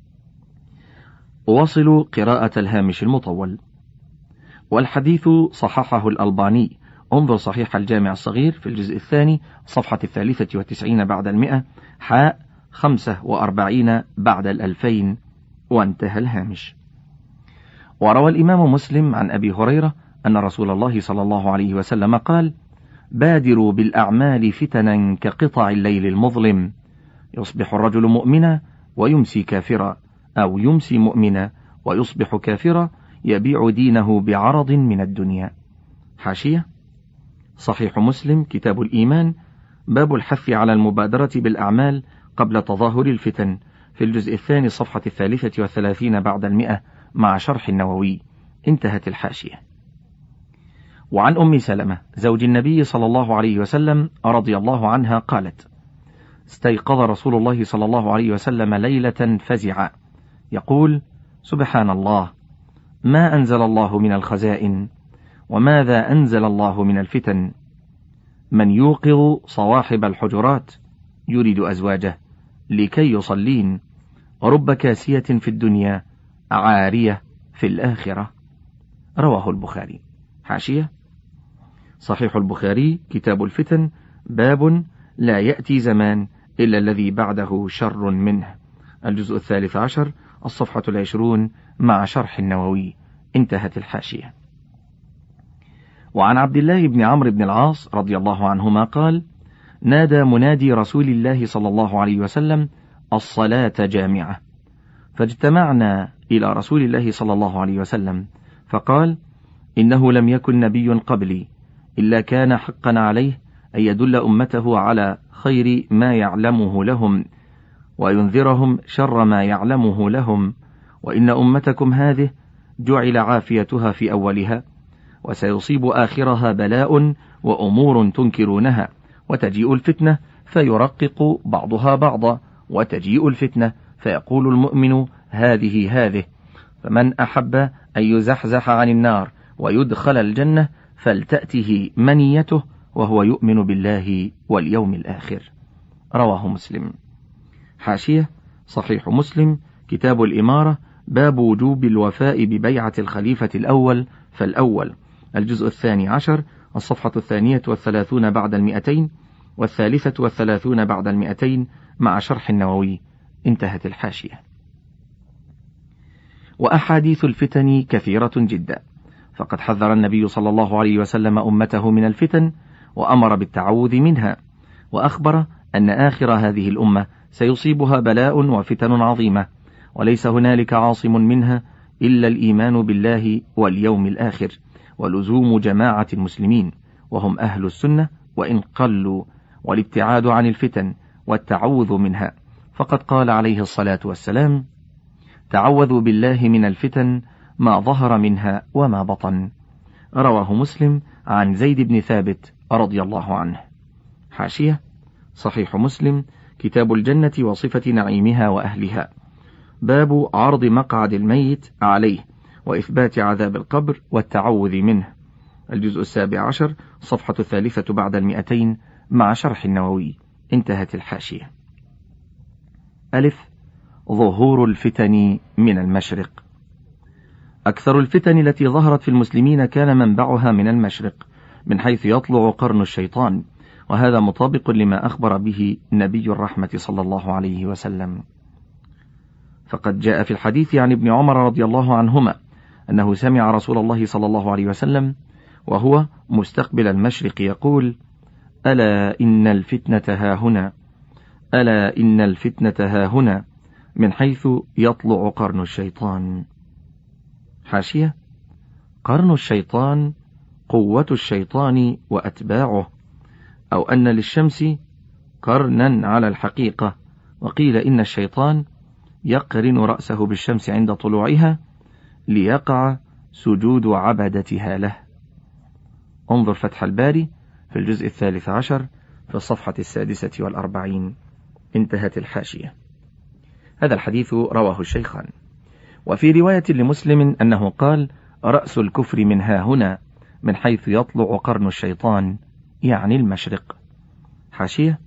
وصلوا قراءة الهامش المطول. والحديث صححه الألباني، انظر صحيح الجامع الصغير في الجزء الثاني صفحة الثالثة والتسعين بعد المئة حاء خمسة وأربعين بعد الألفين، وانتهى الهامش. وروى الإمام مسلم عن أبي هريرة أن رسول الله صلى الله عليه وسلم قال: بادروا بالأعمال فتنا كقطع الليل المظلم، يصبح الرجل مؤمنا ويمسي كافرا، أو يمسي مؤمنا ويصبح كافرا، يبيع دينه بعرض من الدنيا. حاشية: صحيح مسلم كتاب الإيمان باب الحث على المبادرة بالأعمال قبل تظاهر الفتن في الجزء الثاني صفحة الثالثة والثلاثين بعد المئة مع شرح النووي. انتهت الحاشية. وعن أم سلمة زوج النبي صلى الله عليه وسلم رضي الله عنها قالت: استيقظ رسول الله صلى الله عليه وسلم ليلة فزعا يقول: سبحان الله، ما أنزل الله من الخزائن، وماذا أنزل الله من الفتن، من يوقظ صواحب الحجرات يريد أزواجه لكي يصلين، رب كاسية في الدنيا عارية في الآخرة. رواه البخاري. حاشية: صحيح البخاري كتاب الفتن باب لا يأتي زمان إلا الذي بعده شر منه، الجزء الثالث عشر الصفحة العشرون مع شرح النووي. انتهت الحاشية. وعن عبد الله بن عمرو بن العاص رضي الله عنهما قال: نادى منادي رسول الله صلى الله عليه وسلم: الصلاة جامعة، فاجتمعنا إلى رسول الله صلى الله عليه وسلم فقال: إنه لم يكن نبي قبلي إلا كان حقا عليه أن يدل أمته على خير ما يعلمه لهم وينذرهم شر ما يعلمه لهم، وإن أمتكم هذه جعل عافيتها في أولها، وسيصيب آخرها بلاء وأمور تنكرونها، وتجيء الفتنة فيرقق بعضها بعضا، وتجيء الفتنة فيقول المؤمن هذه هذه، فمن أحب أن يزحزح عن النار ويدخل الجنة فلتأته منيته وهو يؤمن بالله واليوم الآخر. رواه مسلم. حاشية صحيح مسلم كتاب الإمارة باب وجوب الوفاء ببيعة الخليفة الأول فالأول، الجزء الثاني عشر، الصفحة الثانية والثلاثون بعد المئتين والثالثة والثلاثون بعد المئتين مع شرح النووي. انتهت الحاشية. وأحاديث الفتن كثيرة جدا، فقد حذر النبي صلى الله عليه وسلم أمته من الفتن وأمر بالتعوذ منها، وأخبر أن آخر هذه الأمة سيصيبها بلاء وفتن عظيمة، وليس هنالك عاصم منها إلا الإيمان بالله واليوم الآخر ولزوم جماعة المسلمين وهم أهل السنة وإن قلوا، والابتعاد عن الفتن والتعوذ منها، فقد قال عليه الصلاة والسلام: تعوذوا بالله من الفتن ما ظهر منها وما بطن. رواه مسلم عن زيد بن ثابت رضي الله عنه. حاشية صحيح مسلم كتاب الجنة وصفة نعيمها وأهلها، باب عرض مقعد الميت عليه وإثبات عذاب القبر والتعوذ منه، الجزء السابع عشر، صفحة الثالثة بعد المئتين مع شرح النووي. انتهت الحاشية. ألف ظهور الفتن من المشرق. أكثر الفتن التي ظهرت في المسلمين كان منبعها من المشرق، من حيث يطلع قرن الشيطان، وهذا مطابق لما أخبر به نبي الرحمة صلى الله عليه وسلم. فقد جاء في الحديث عن ابن عمر رضي الله عنهما أنه سمع رسول الله صلى الله عليه وسلم وهو مستقبل المشرق يقول: ألا إن الفتنة هاهنا، ألا إن الفتنة هاهنا، من حيث يطلع قرن الشيطان. حاشية قرن الشيطان قوة الشيطان وأتباعه، أو أن للشمس قرنا على الحقيقة، وقيل إن الشيطان يقرن رأسه بالشمس عند طلوعها ليقع سجود عبدتها له. انظر فتح الباري في الجزء الثالث عشر في الصفحة السادسة والأربعين. انتهت الحاشية. هذا الحديث رواه الشيخان. وفي رواية لمسلم أنه قال: رأس الكفر من ها هنا، من حيث يطلع قرن الشيطان، يعني المشرق. حاشية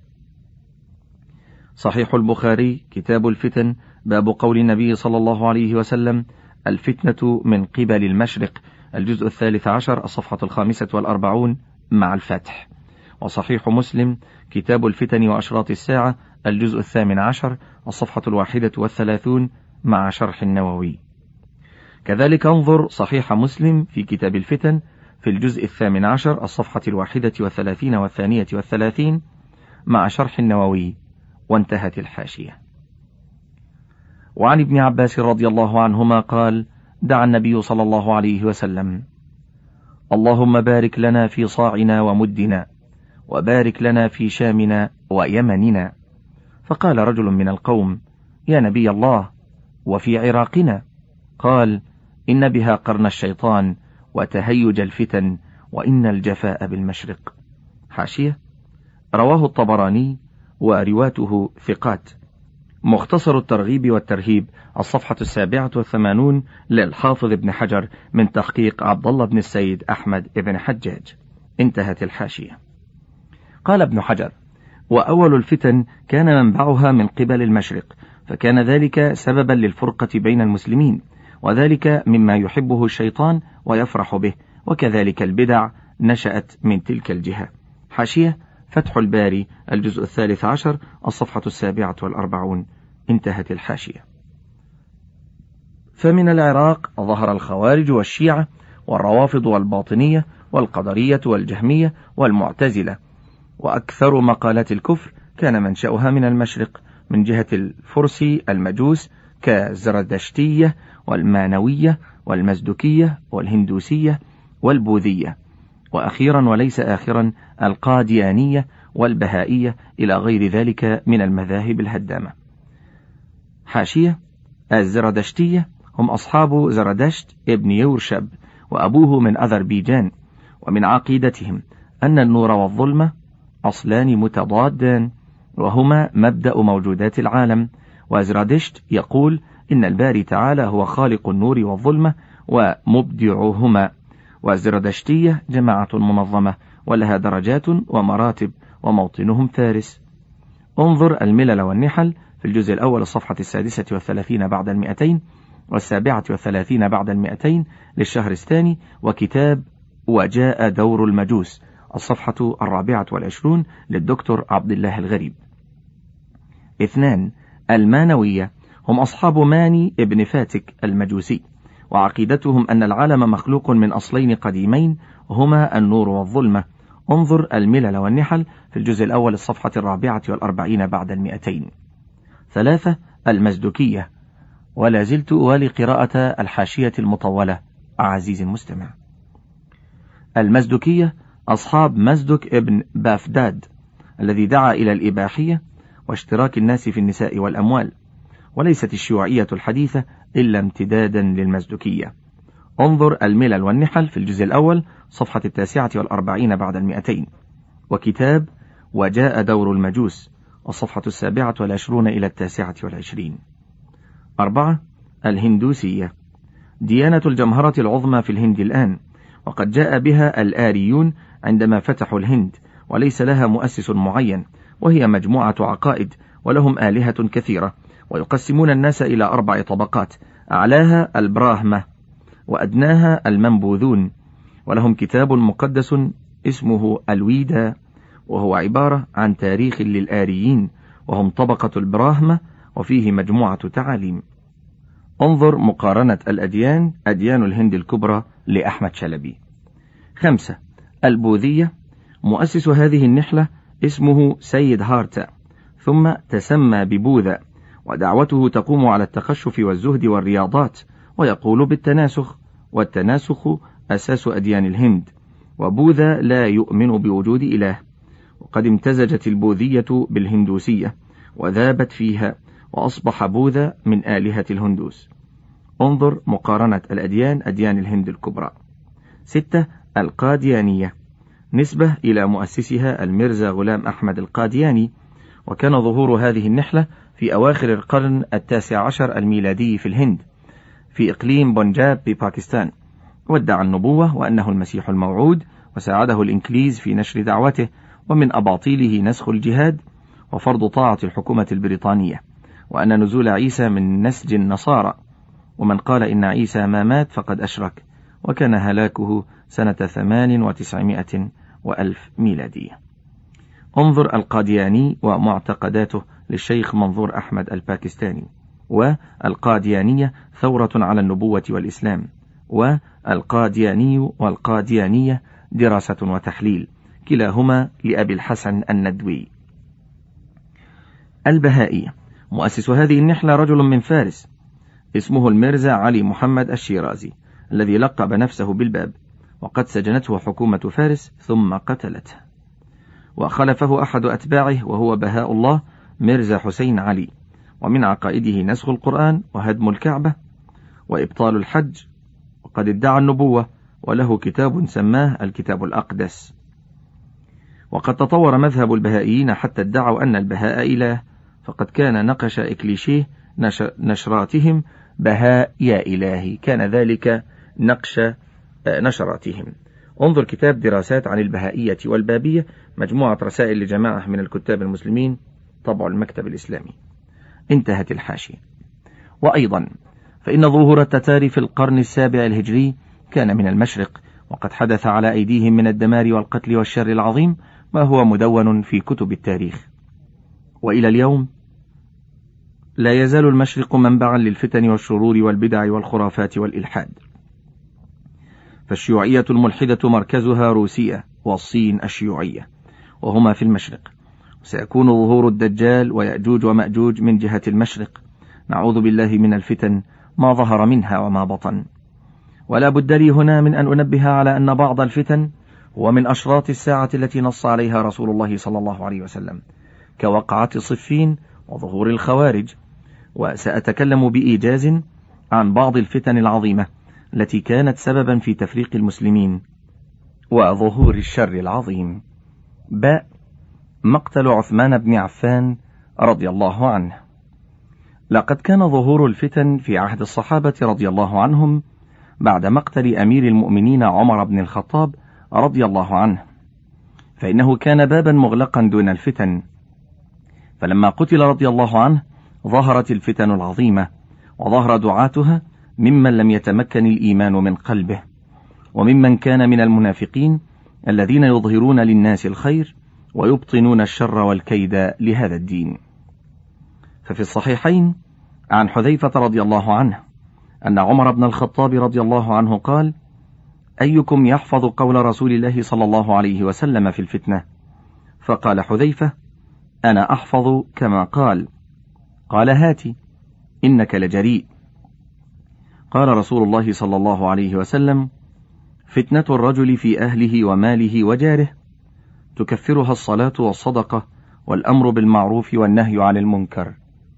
صحيح البخاري كتاب الفتن باب قول النبي صلى الله عليه وسلم: الفتنة من قبل المشرق، الجزء الثالث عشر، الصفحة الخامسة والأربعون مع الفتح. وصحيح مسلم كتاب الفتن وأشراط الساعة، الجزء الثامن عشر، الصفحة الواحدة والثلاثون مع شرح النووي. كذلك انظر صحيح مسلم في كتاب الفتن في الجزء الثامن عشر، الصفحة الواحدة والثلاثين والثانية والثلاثين مع شرح النووي. وانتهت الحاشية. وعن ابن عباس رضي الله عنهما قال: دعا النبي صلى الله عليه وسلم: اللهم بارك لنا في صاعنا ومدنا، وبارك لنا في شامنا ويمننا. فقال رجل من القوم: يا نبي الله، وفي عراقنا؟ قال: إن بها قرن الشيطان وتهيج الفتن، وإن الجفاء بالمشرق. حاشية رواه الطبراني ورواته ثقات. مختصر الترغيب والترهيب، الصفحة السابعة والثمانون للحافظ ابن حجر من تحقيق عبد الله بن السيد أحمد بن حجاج. انتهت الحاشية. قال ابن حجر: وأول الفتن كان منبعها من قبل المشرق، فكان ذلك سببا للفرقة بين المسلمين، وذلك مما يحبه الشيطان ويفرح به، وكذلك البدع نشأت من تلك الجهة. حاشية فتح الباري الجزء الثالث عشر، الصفحة السابعة والأربعون. انتهت الحاشية. فمن العراق ظهر الخوارج والشيعة والروافض والباطنية والقدرية والجهمية والمعتزلة، وأكثر مقالات الكفر كان منشأها من المشرق، من جهة الفرس المجوس كالزردشتية والمانوية والمزدكية والهندوسية والبوذية، وأخيرا وليس آخرا القاديانية والبهائية إلى غير ذلك من المذاهب الهدامة. حاشية الزردشتية هم أصحاب زردشت ابن يورشب، وأبوه من أذربيجان، ومن عقيدتهم أن النور والظلمة أصلان متضادان، وهما مبدأ موجودات العالم. وزرادشت يقول إن الباري تعالى هو خالق النور والظلمة ومبدعهما. والزردشتية جماعة منظمة ولها درجات ومراتب، وموطنهم فارس. انظر الملل والنحل في الجزء الأول الصفحة السادسة والثلاثين بعد المئتين والسابعة والثلاثين بعد المئتين للشهر الثاني، وكتاب وجاء دور المجوس الصفحة الرابعة والعشرون للدكتور عبد الله الغريب. اثنان المانوية هم أصحاب ماني ابن فاتك المجوسي، وعقيدتهم أن العالم مخلوق من أصلين قديمين هما النور والظلمة. انظر الملل والنحل في الجزء الأول الصفحة الرابعة والأربعين بعد المئتين. ثلاثة المزدكية، ولا زلت أوالي قراءة الحاشية المطولة عزيزي المستمع. المزدكية أصحاب مزدك ابن بافداد الذي دعا إلى الإباحية واشتراك الناس في النساء والأموال، وليست الشيوعية الحديثة إلا امتدادا للمزدكية. انظر الملل والنحل في الجزء الأول صفحة التاسعة والأربعين بعد المئتين، وكتاب وجاء دور المجوس الصفحة السابعة والعشرون إلى التاسعة والعشرين. أربعة الهندوسية، ديانة الجمهرة العظمى في الهند الآن، وقد جاء بها الآريون عندما فتحوا الهند، وليس لها مؤسس معين، وهي مجموعة عقائد ولهم آلهة كثيرة، ويقسمون الناس إلى أربع طبقات، أعلاها البراهمة وأدناها المنبوذون، ولهم كتاب مقدس اسمه الويدا، وهو عبارة عن تاريخ للآريين، وهم طبقة البراهمة، وفيه مجموعة تعاليم. انظر مقارنة الأديان أديان الهند الكبرى لأحمد شلبي. خمسة البوذية، مؤسس هذه النحلة اسمه سيد هارتا، ثم تسمى ببوذا، ودعوته تقوم على التخشف والزهد والرياضات، ويقول بالتناسخ، والتناسخ أساس أديان الهند، وبوذا لا يؤمن بوجود إله. وقد امتزجت البوذية بالهندوسية وذابت فيها، وأصبح بوذا من آلهة الهندوس. انظر مقارنة الأديان أديان الهند الكبرى. ستة القاديانية، نسبة إلى مؤسسها الميرزا غلام أحمد القادياني، وكان ظهور هذه النحلة في أواخر القرن التاسع عشر الميلادي في الهند في إقليم بنجاب بباكستان، وادعى النبوة وأنه المسيح الموعود، وساعده الإنكليز في نشر دعوته، ومن أباطيله نسخ الجهاد وفرض طاعة الحكومة البريطانية، وأن نزول عيسى من نسج النصارى، ومن قال إن عيسى ما مات فقد أشرك، وكان هلاكه سنة ثمان وتسعمائة وألف ميلادية. انظر القادياني ومعتقداته للشيخ منظور أحمد الباكستاني، والقاديانية ثورة على النبوة والإسلام، والقادياني والقاديانية دراسة وتحليل، كلاهما لأبي الحسن الندوي. البهائية، مؤسس هذه النحلة رجل من فارس اسمه الميرزا علي محمد الشيرازي، الذي لقب نفسه بالباب، وقد سجنته حكومة فارس ثم قتلته، وخلفه أحد أتباعه وهو بهاء الله ميرزا حسين علي. ومن عقائده نسخ القرآن وهدم الكعبة وإبطال الحج، وقد ادعى النبوة، وله كتاب سماه الكتاب الأقدس. وقد تطور مذهب البهائيين حتى ادعوا أن البهاء إله، فقد كان نقش إكليشيه نشراتهم بهاء يا إلهي، كان ذلك نقش نشراتهم. انظر كتاب دراسات عن البهائية والبابية، مجموعة رسائل لجماعة من الكتاب المسلمين، طبع المكتب الإسلامي. انتهت الحاشية. وأيضا فإن ظهور التتار في القرن السابع الهجري كان من المشرق، وقد حدث على أيديهم من الدمار والقتل والشر العظيم ما هو مدون في كتب التاريخ. وإلى اليوم لا يزال المشرق منبعا للفتن والشرور والبدع والخرافات والإلحاد، فالشيوعية الملحدة مركزها روسيا والصين الشيوعية، وهما في المشرق، وسيكون ظهور الدجال ويأجوج ومأجوج من جهة المشرق، نعوذ بالله من الفتن ما ظهر منها وما بطن. ولا بد لي هنا من أن أنبه على أن بعض الفتن هو من أشراط الساعة التي نص عليها رسول الله صلى الله عليه وسلم، كوقعة صفين وظهور الخوارج. وسأتكلم بإيجاز عن بعض الفتن العظيمة التي كانت سببا في تفريق المسلمين وظهور الشر العظيم. باء مقتل عثمان بن عفان رضي الله عنه. لقد كان ظهور الفتن في عهد الصحابة رضي الله عنهم بعد مقتل أمير المؤمنين عمر بن الخطاب رضي الله عنه، فإنه كان بابا مغلقا دون الفتن، فلما قتل رضي الله عنه ظهرت الفتن العظيمة، وظهر دعاتها ممن لم يتمكن الإيمان من قلبه، وممن كان من المنافقين الذين يظهرون للناس الخير ويبطنون الشر والكيد لهذا الدين. ففي الصحيحين عن حذيفة رضي الله عنه أن عمر بن الخطاب رضي الله عنه قال: أيكم يحفظ قول رسول الله صلى الله عليه وسلم في الفتنة؟ فقال حذيفة: أنا أحفظ كما قال. قال: هاتي إنك لجريء. قال رسول الله صلى الله عليه وسلم: فتنة الرجل في أهله وماله وجاره تكفرها الصلاة والصدقة والأمر بالمعروف والنهي عن المنكر.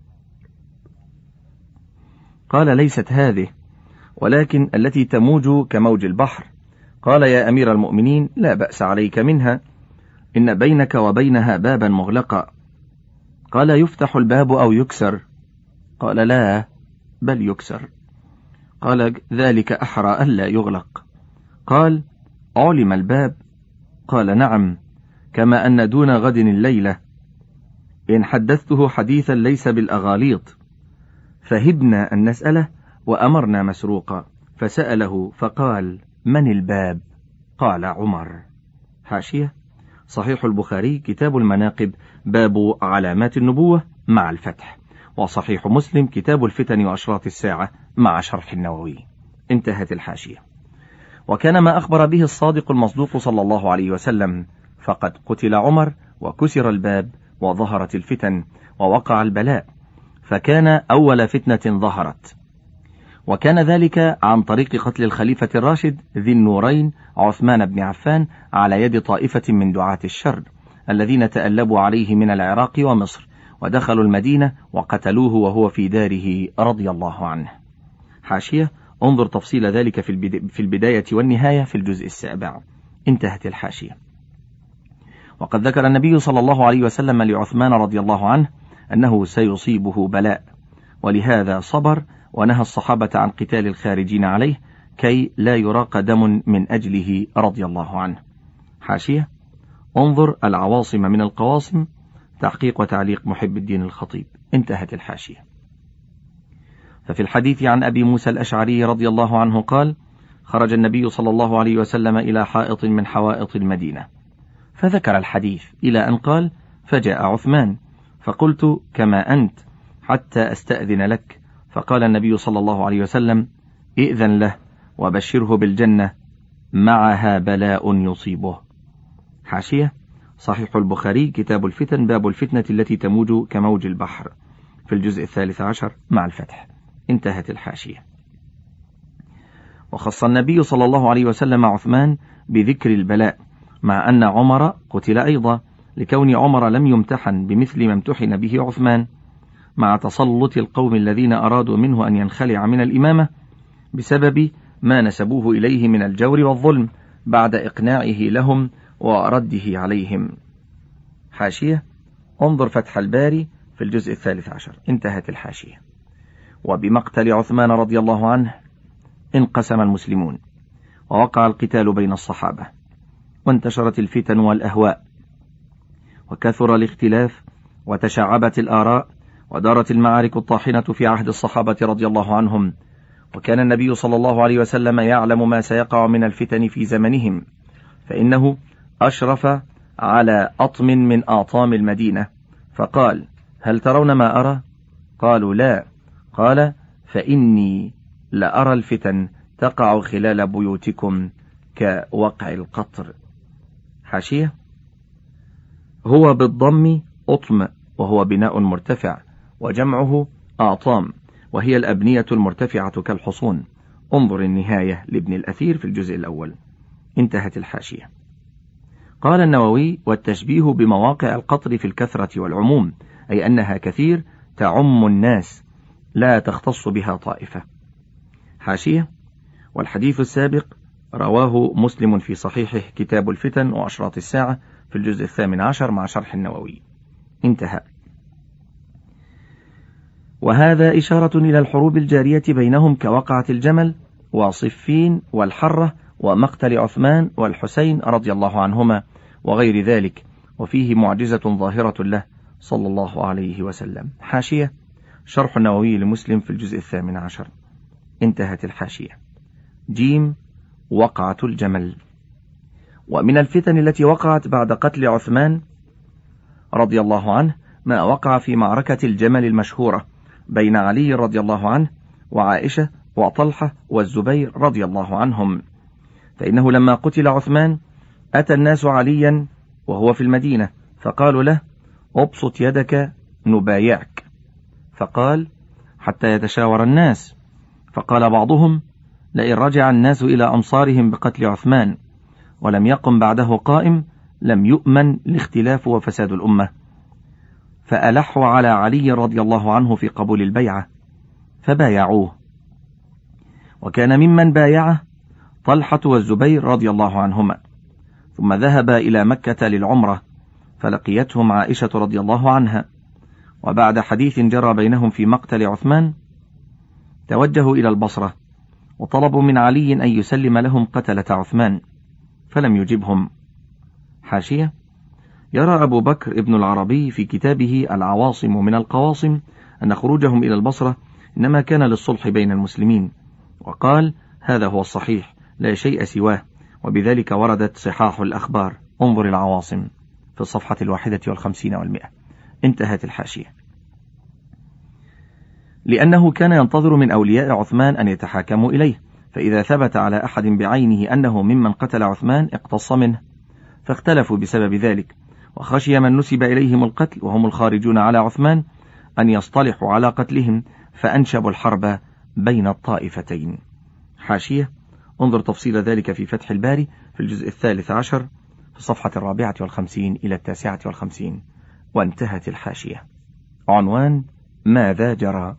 قال: ليست هذه، ولكن التي تموج كموج البحر. قال: يا أمير المؤمنين، لا بأس عليك منها، إن بينك وبينها بابا مغلقا. قال: يفتح الباب أو يكسر؟ قال: لا، بل يكسر. قال: ذلك أحرى ألا يغلق. قال: علم الباب؟ قال: نعم، كما أن دون غد الليلة، إن حدثته حديثا ليس بالأغاليط. فهبنا أن نسأله وأمرنا مسروقا، فسأله فقال: من الباب؟ قال: عمر. حاشية: صحيح البخاري كتاب المناقب باب علامات النبوة مع الفتح، وصحيح مسلم كتاب الفتن وأشراط الساعة مع شرح النووي. انتهت الحاشية. وكان ما أخبر به الصادق المصدوق صلى الله عليه وسلم، فقد قتل عمر وكسر الباب وظهرت الفتن ووقع البلاء، فكان أول فتنة ظهرت، وكان ذلك عن طريق قتل الخليفة الراشد ذي النورين عثمان بن عفان على يد طائفة من دعاة الشر الذين تألبوا عليه من العراق ومصر، ودخلوا المدينة وقتلوه وهو في داره رضي الله عنه. حاشية: انظر تفصيل ذلك في البداية والنهاية في الجزء السابع. انتهت الحاشية. وقد ذكر النبي صلى الله عليه وسلم لعثمان رضي الله عنه أنه سيصيبه بلاء، ولهذا صبر ونهى الصحابة عن قتال الخارجين عليه كي لا يراق دم من أجله رضي الله عنه. حاشية: انظر العواصم من القواصم، تحقيق وتعليق محب الدين الخطيب. انتهت الحاشية. ففي الحديث عن أبي موسى الأشعري رضي الله عنه قال: خرج النبي صلى الله عليه وسلم إلى حائط من حوائط المدينة، فذكر الحديث إلى أن قال: فجاء عثمان، فقلت: كما أنت حتى أستأذن لك. فقال النبي صلى الله عليه وسلم: ائذن له وبشره بالجنة معها بلاء يصيبه. حاشية: صحيح البخاري كتاب الفتن باب الفتنة التي تموج كموج البحر في الجزء الثالث عشر مع الفتح. انتهت الحاشية. وخص النبي صلى الله عليه وسلم عثمان بذكر البلاء، مع أن عمر قتل أيضا، لكون عمر لم يمتحن بمثل ما امتحن به عثمان، مع تسلط القوم الذين أرادوا منه أن ينخلع من الإمامة بسبب ما نسبوه إليه من الجور والظلم بعد إقناعه لهم ورده عليهم. حاشية: انظر فتح الباري في الجزء الثالث عشر. انتهت الحاشية. وبمقتل عثمان رضي الله عنه انقسم المسلمون، ووقع القتال بين الصحابة، وانتشرت الفتن والأهواء، وكثر الاختلاف، وتشعبت الآراء، ودارت المعارك الطاحنة في عهد الصحابة رضي الله عنهم. وكان النبي صلى الله عليه وسلم يعلم ما سيقع من الفتن في زمنهم، فإنه أشرف على أطم من آطام المدينة، فقال: هل ترون ما أرى؟ قالوا: لا. قال: فإني لأرى الفتن تقع خلال بيوتكم كوقع القطر. حاشية: هو بالضم أطم، وهو بناء مرتفع، وجمعه آطام، وهي الأبنية المرتفعة كالحصون. انظر النهاية لابن الأثير في الجزء الأول. انتهت الحاشية. قال النووي: والتشبيه بمواقع القطر في الكثرة والعموم، أي أنها كثير تعم الناس لا تختص بها طائفة. حاشية: والحديث السابق رواه مسلم في صحيحه كتاب الفتن وأشراط الساعة في الجزء الثامن عشر مع شرح النووي. انتهى. وهذا إشارة إلى الحروب الجارية بينهم كوقعة الجمل وصفين والحرة ومقتل عثمان والحسين رضي الله عنهما وغير ذلك، وفيه معجزة ظاهرة له صلى الله عليه وسلم. حاشية شرح النووي لمسلم في الجزء الثامن عشر. انتهت الحاشية. جيم وقعة الجمل. ومن الفتن التي وقعت بعد قتل عثمان رضي الله عنه ما وقع في معركة الجمل المشهورة بين علي رضي الله عنه وعائشة وطلحة والزبير رضي الله عنهم. فإنه لما قتل عثمان أتى الناس عليا وهو في المدينة فقالوا له أبسط يدك نبايعك، فقال حتى يتشاور الناس. فقال بعضهم لئن رجع الناس إلى أمصارهم بقتل عثمان ولم يقم بعده قائم لم يؤمن الاختلاف وفساد الأمة، فألحوا على علي رضي الله عنه في قبول البيعة فبايعوه. وكان ممن بايعه طلحة والزبير رضي الله عنهما، ثم ذهبا إلى مكة للعمرة فلقيتهم عائشة رضي الله عنها، وبعد حديث جرى بينهم في مقتل عثمان توجهوا إلى البصرة وطلبوا من علي أن يسلم لهم قتلة عثمان فلم يجبهم. حاشية يرى أبو بكر ابن العربي في كتابه العواصم من القواصم أن خروجهم إلى البصرة إنما كان للصلح بين المسلمين، وقال هذا هو الصحيح لا شيء سواه، وبذلك وردت صحاح الأخبار. انظر العواصم في الصفحة الواحدة والخمسين والمئة. انتهت الحاشية. لأنه كان ينتظر من أولياء عثمان أن يتحاكموا إليه، فإذا ثبت على أحد بعينه أنه ممن قتل عثمان اقتص منه، فاختلفوا بسبب ذلك، وخشي من نسب إليهم القتل وهم الخارجون على عثمان أن يصطلحوا على قتلهم فأنشبوا الحرب بين الطائفتين. حاشية انظر تفصيل ذلك في فتح الباري في الجزء الثالث عشر في الصفحة الرابعة والخمسين إلى التاسعة والخمسين. وانتهت الحاشية. عنوان ماذا جرى؟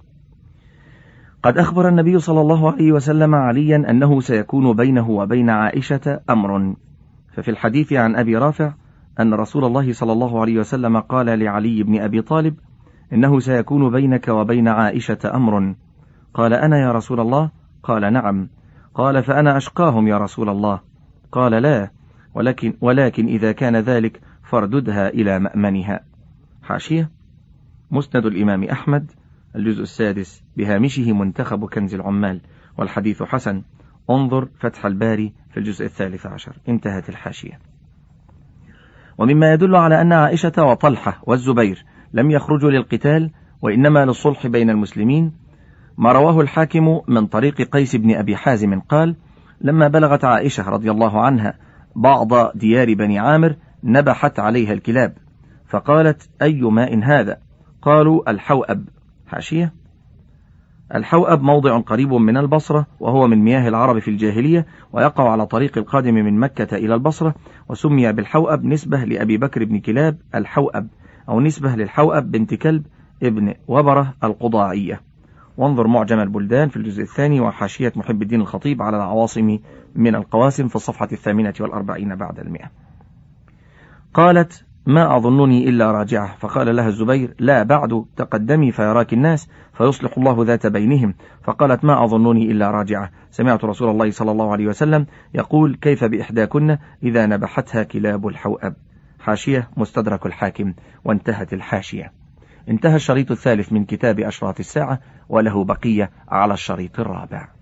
قد أخبر النبي صلى الله عليه وسلم عليا أنه سيكون بينه وبين عائشة أمر، ففي الحديث عن أبي رافع أن رسول الله صلى الله عليه وسلم قال لعلي بن أبي طالب إنه سيكون بينك وبين عائشة أمر. قال أنا يا رسول الله؟ قال نعم. قال فأنا أشقاهم يا رسول الله؟ قال لا، ولكن, ولكن إذا كان ذلك فارددها إلى مأمنها. حاشية مسند الإمام أحمد الجزء السادس بهامشه منتخب كنز العمال، والحديث حسن. انظر فتح الباري في الجزء الثالث عشر. انتهت الحاشية. ومما يدل على أن عائشة وطلحة والزبير لم يخرجوا للقتال وإنما للصلح بين المسلمين ما رواه الحاكم من طريق قيس بن أبي حازم قال لما بلغت عائشة رضي الله عنها بعض ديار بني عامر نبحت عليها الكلاب، فقالت أي ماء هذا؟ قالوا الحوأب. حاشية الحوأب موضع قريب من البصرة، وهو من مياه العرب في الجاهلية، ويقع على طريق القادم من مكة إلى البصرة، وسمي بالحوأب نسبة لأبي بكر بن كلاب الحوأب، أو نسبة للحوأب بنت كلب ابن وبرة القضاعية. وانظر معجم البلدان في الجزء الثاني وحاشية محب الدين الخطيب على العواصم من القواسم في الصفحة الثامنة والأربعين بعد المئة. قالت ما أظنني إلا راجعة، فقال لها الزبير لا بعد، تقدمي فيراك الناس فيصلح الله ذات بينهم. فقالت ما أظنني إلا راجعة، سمعت رسول الله صلى الله عليه وسلم يقول كيف بإحداكن إذا نبحتها كلاب الحوأب. حاشية مستدرك الحاكم. وانتهت الحاشية. انتهى الشريط الثالث من كتاب أشراط الساعة، وله بقية على الشريط الرابع.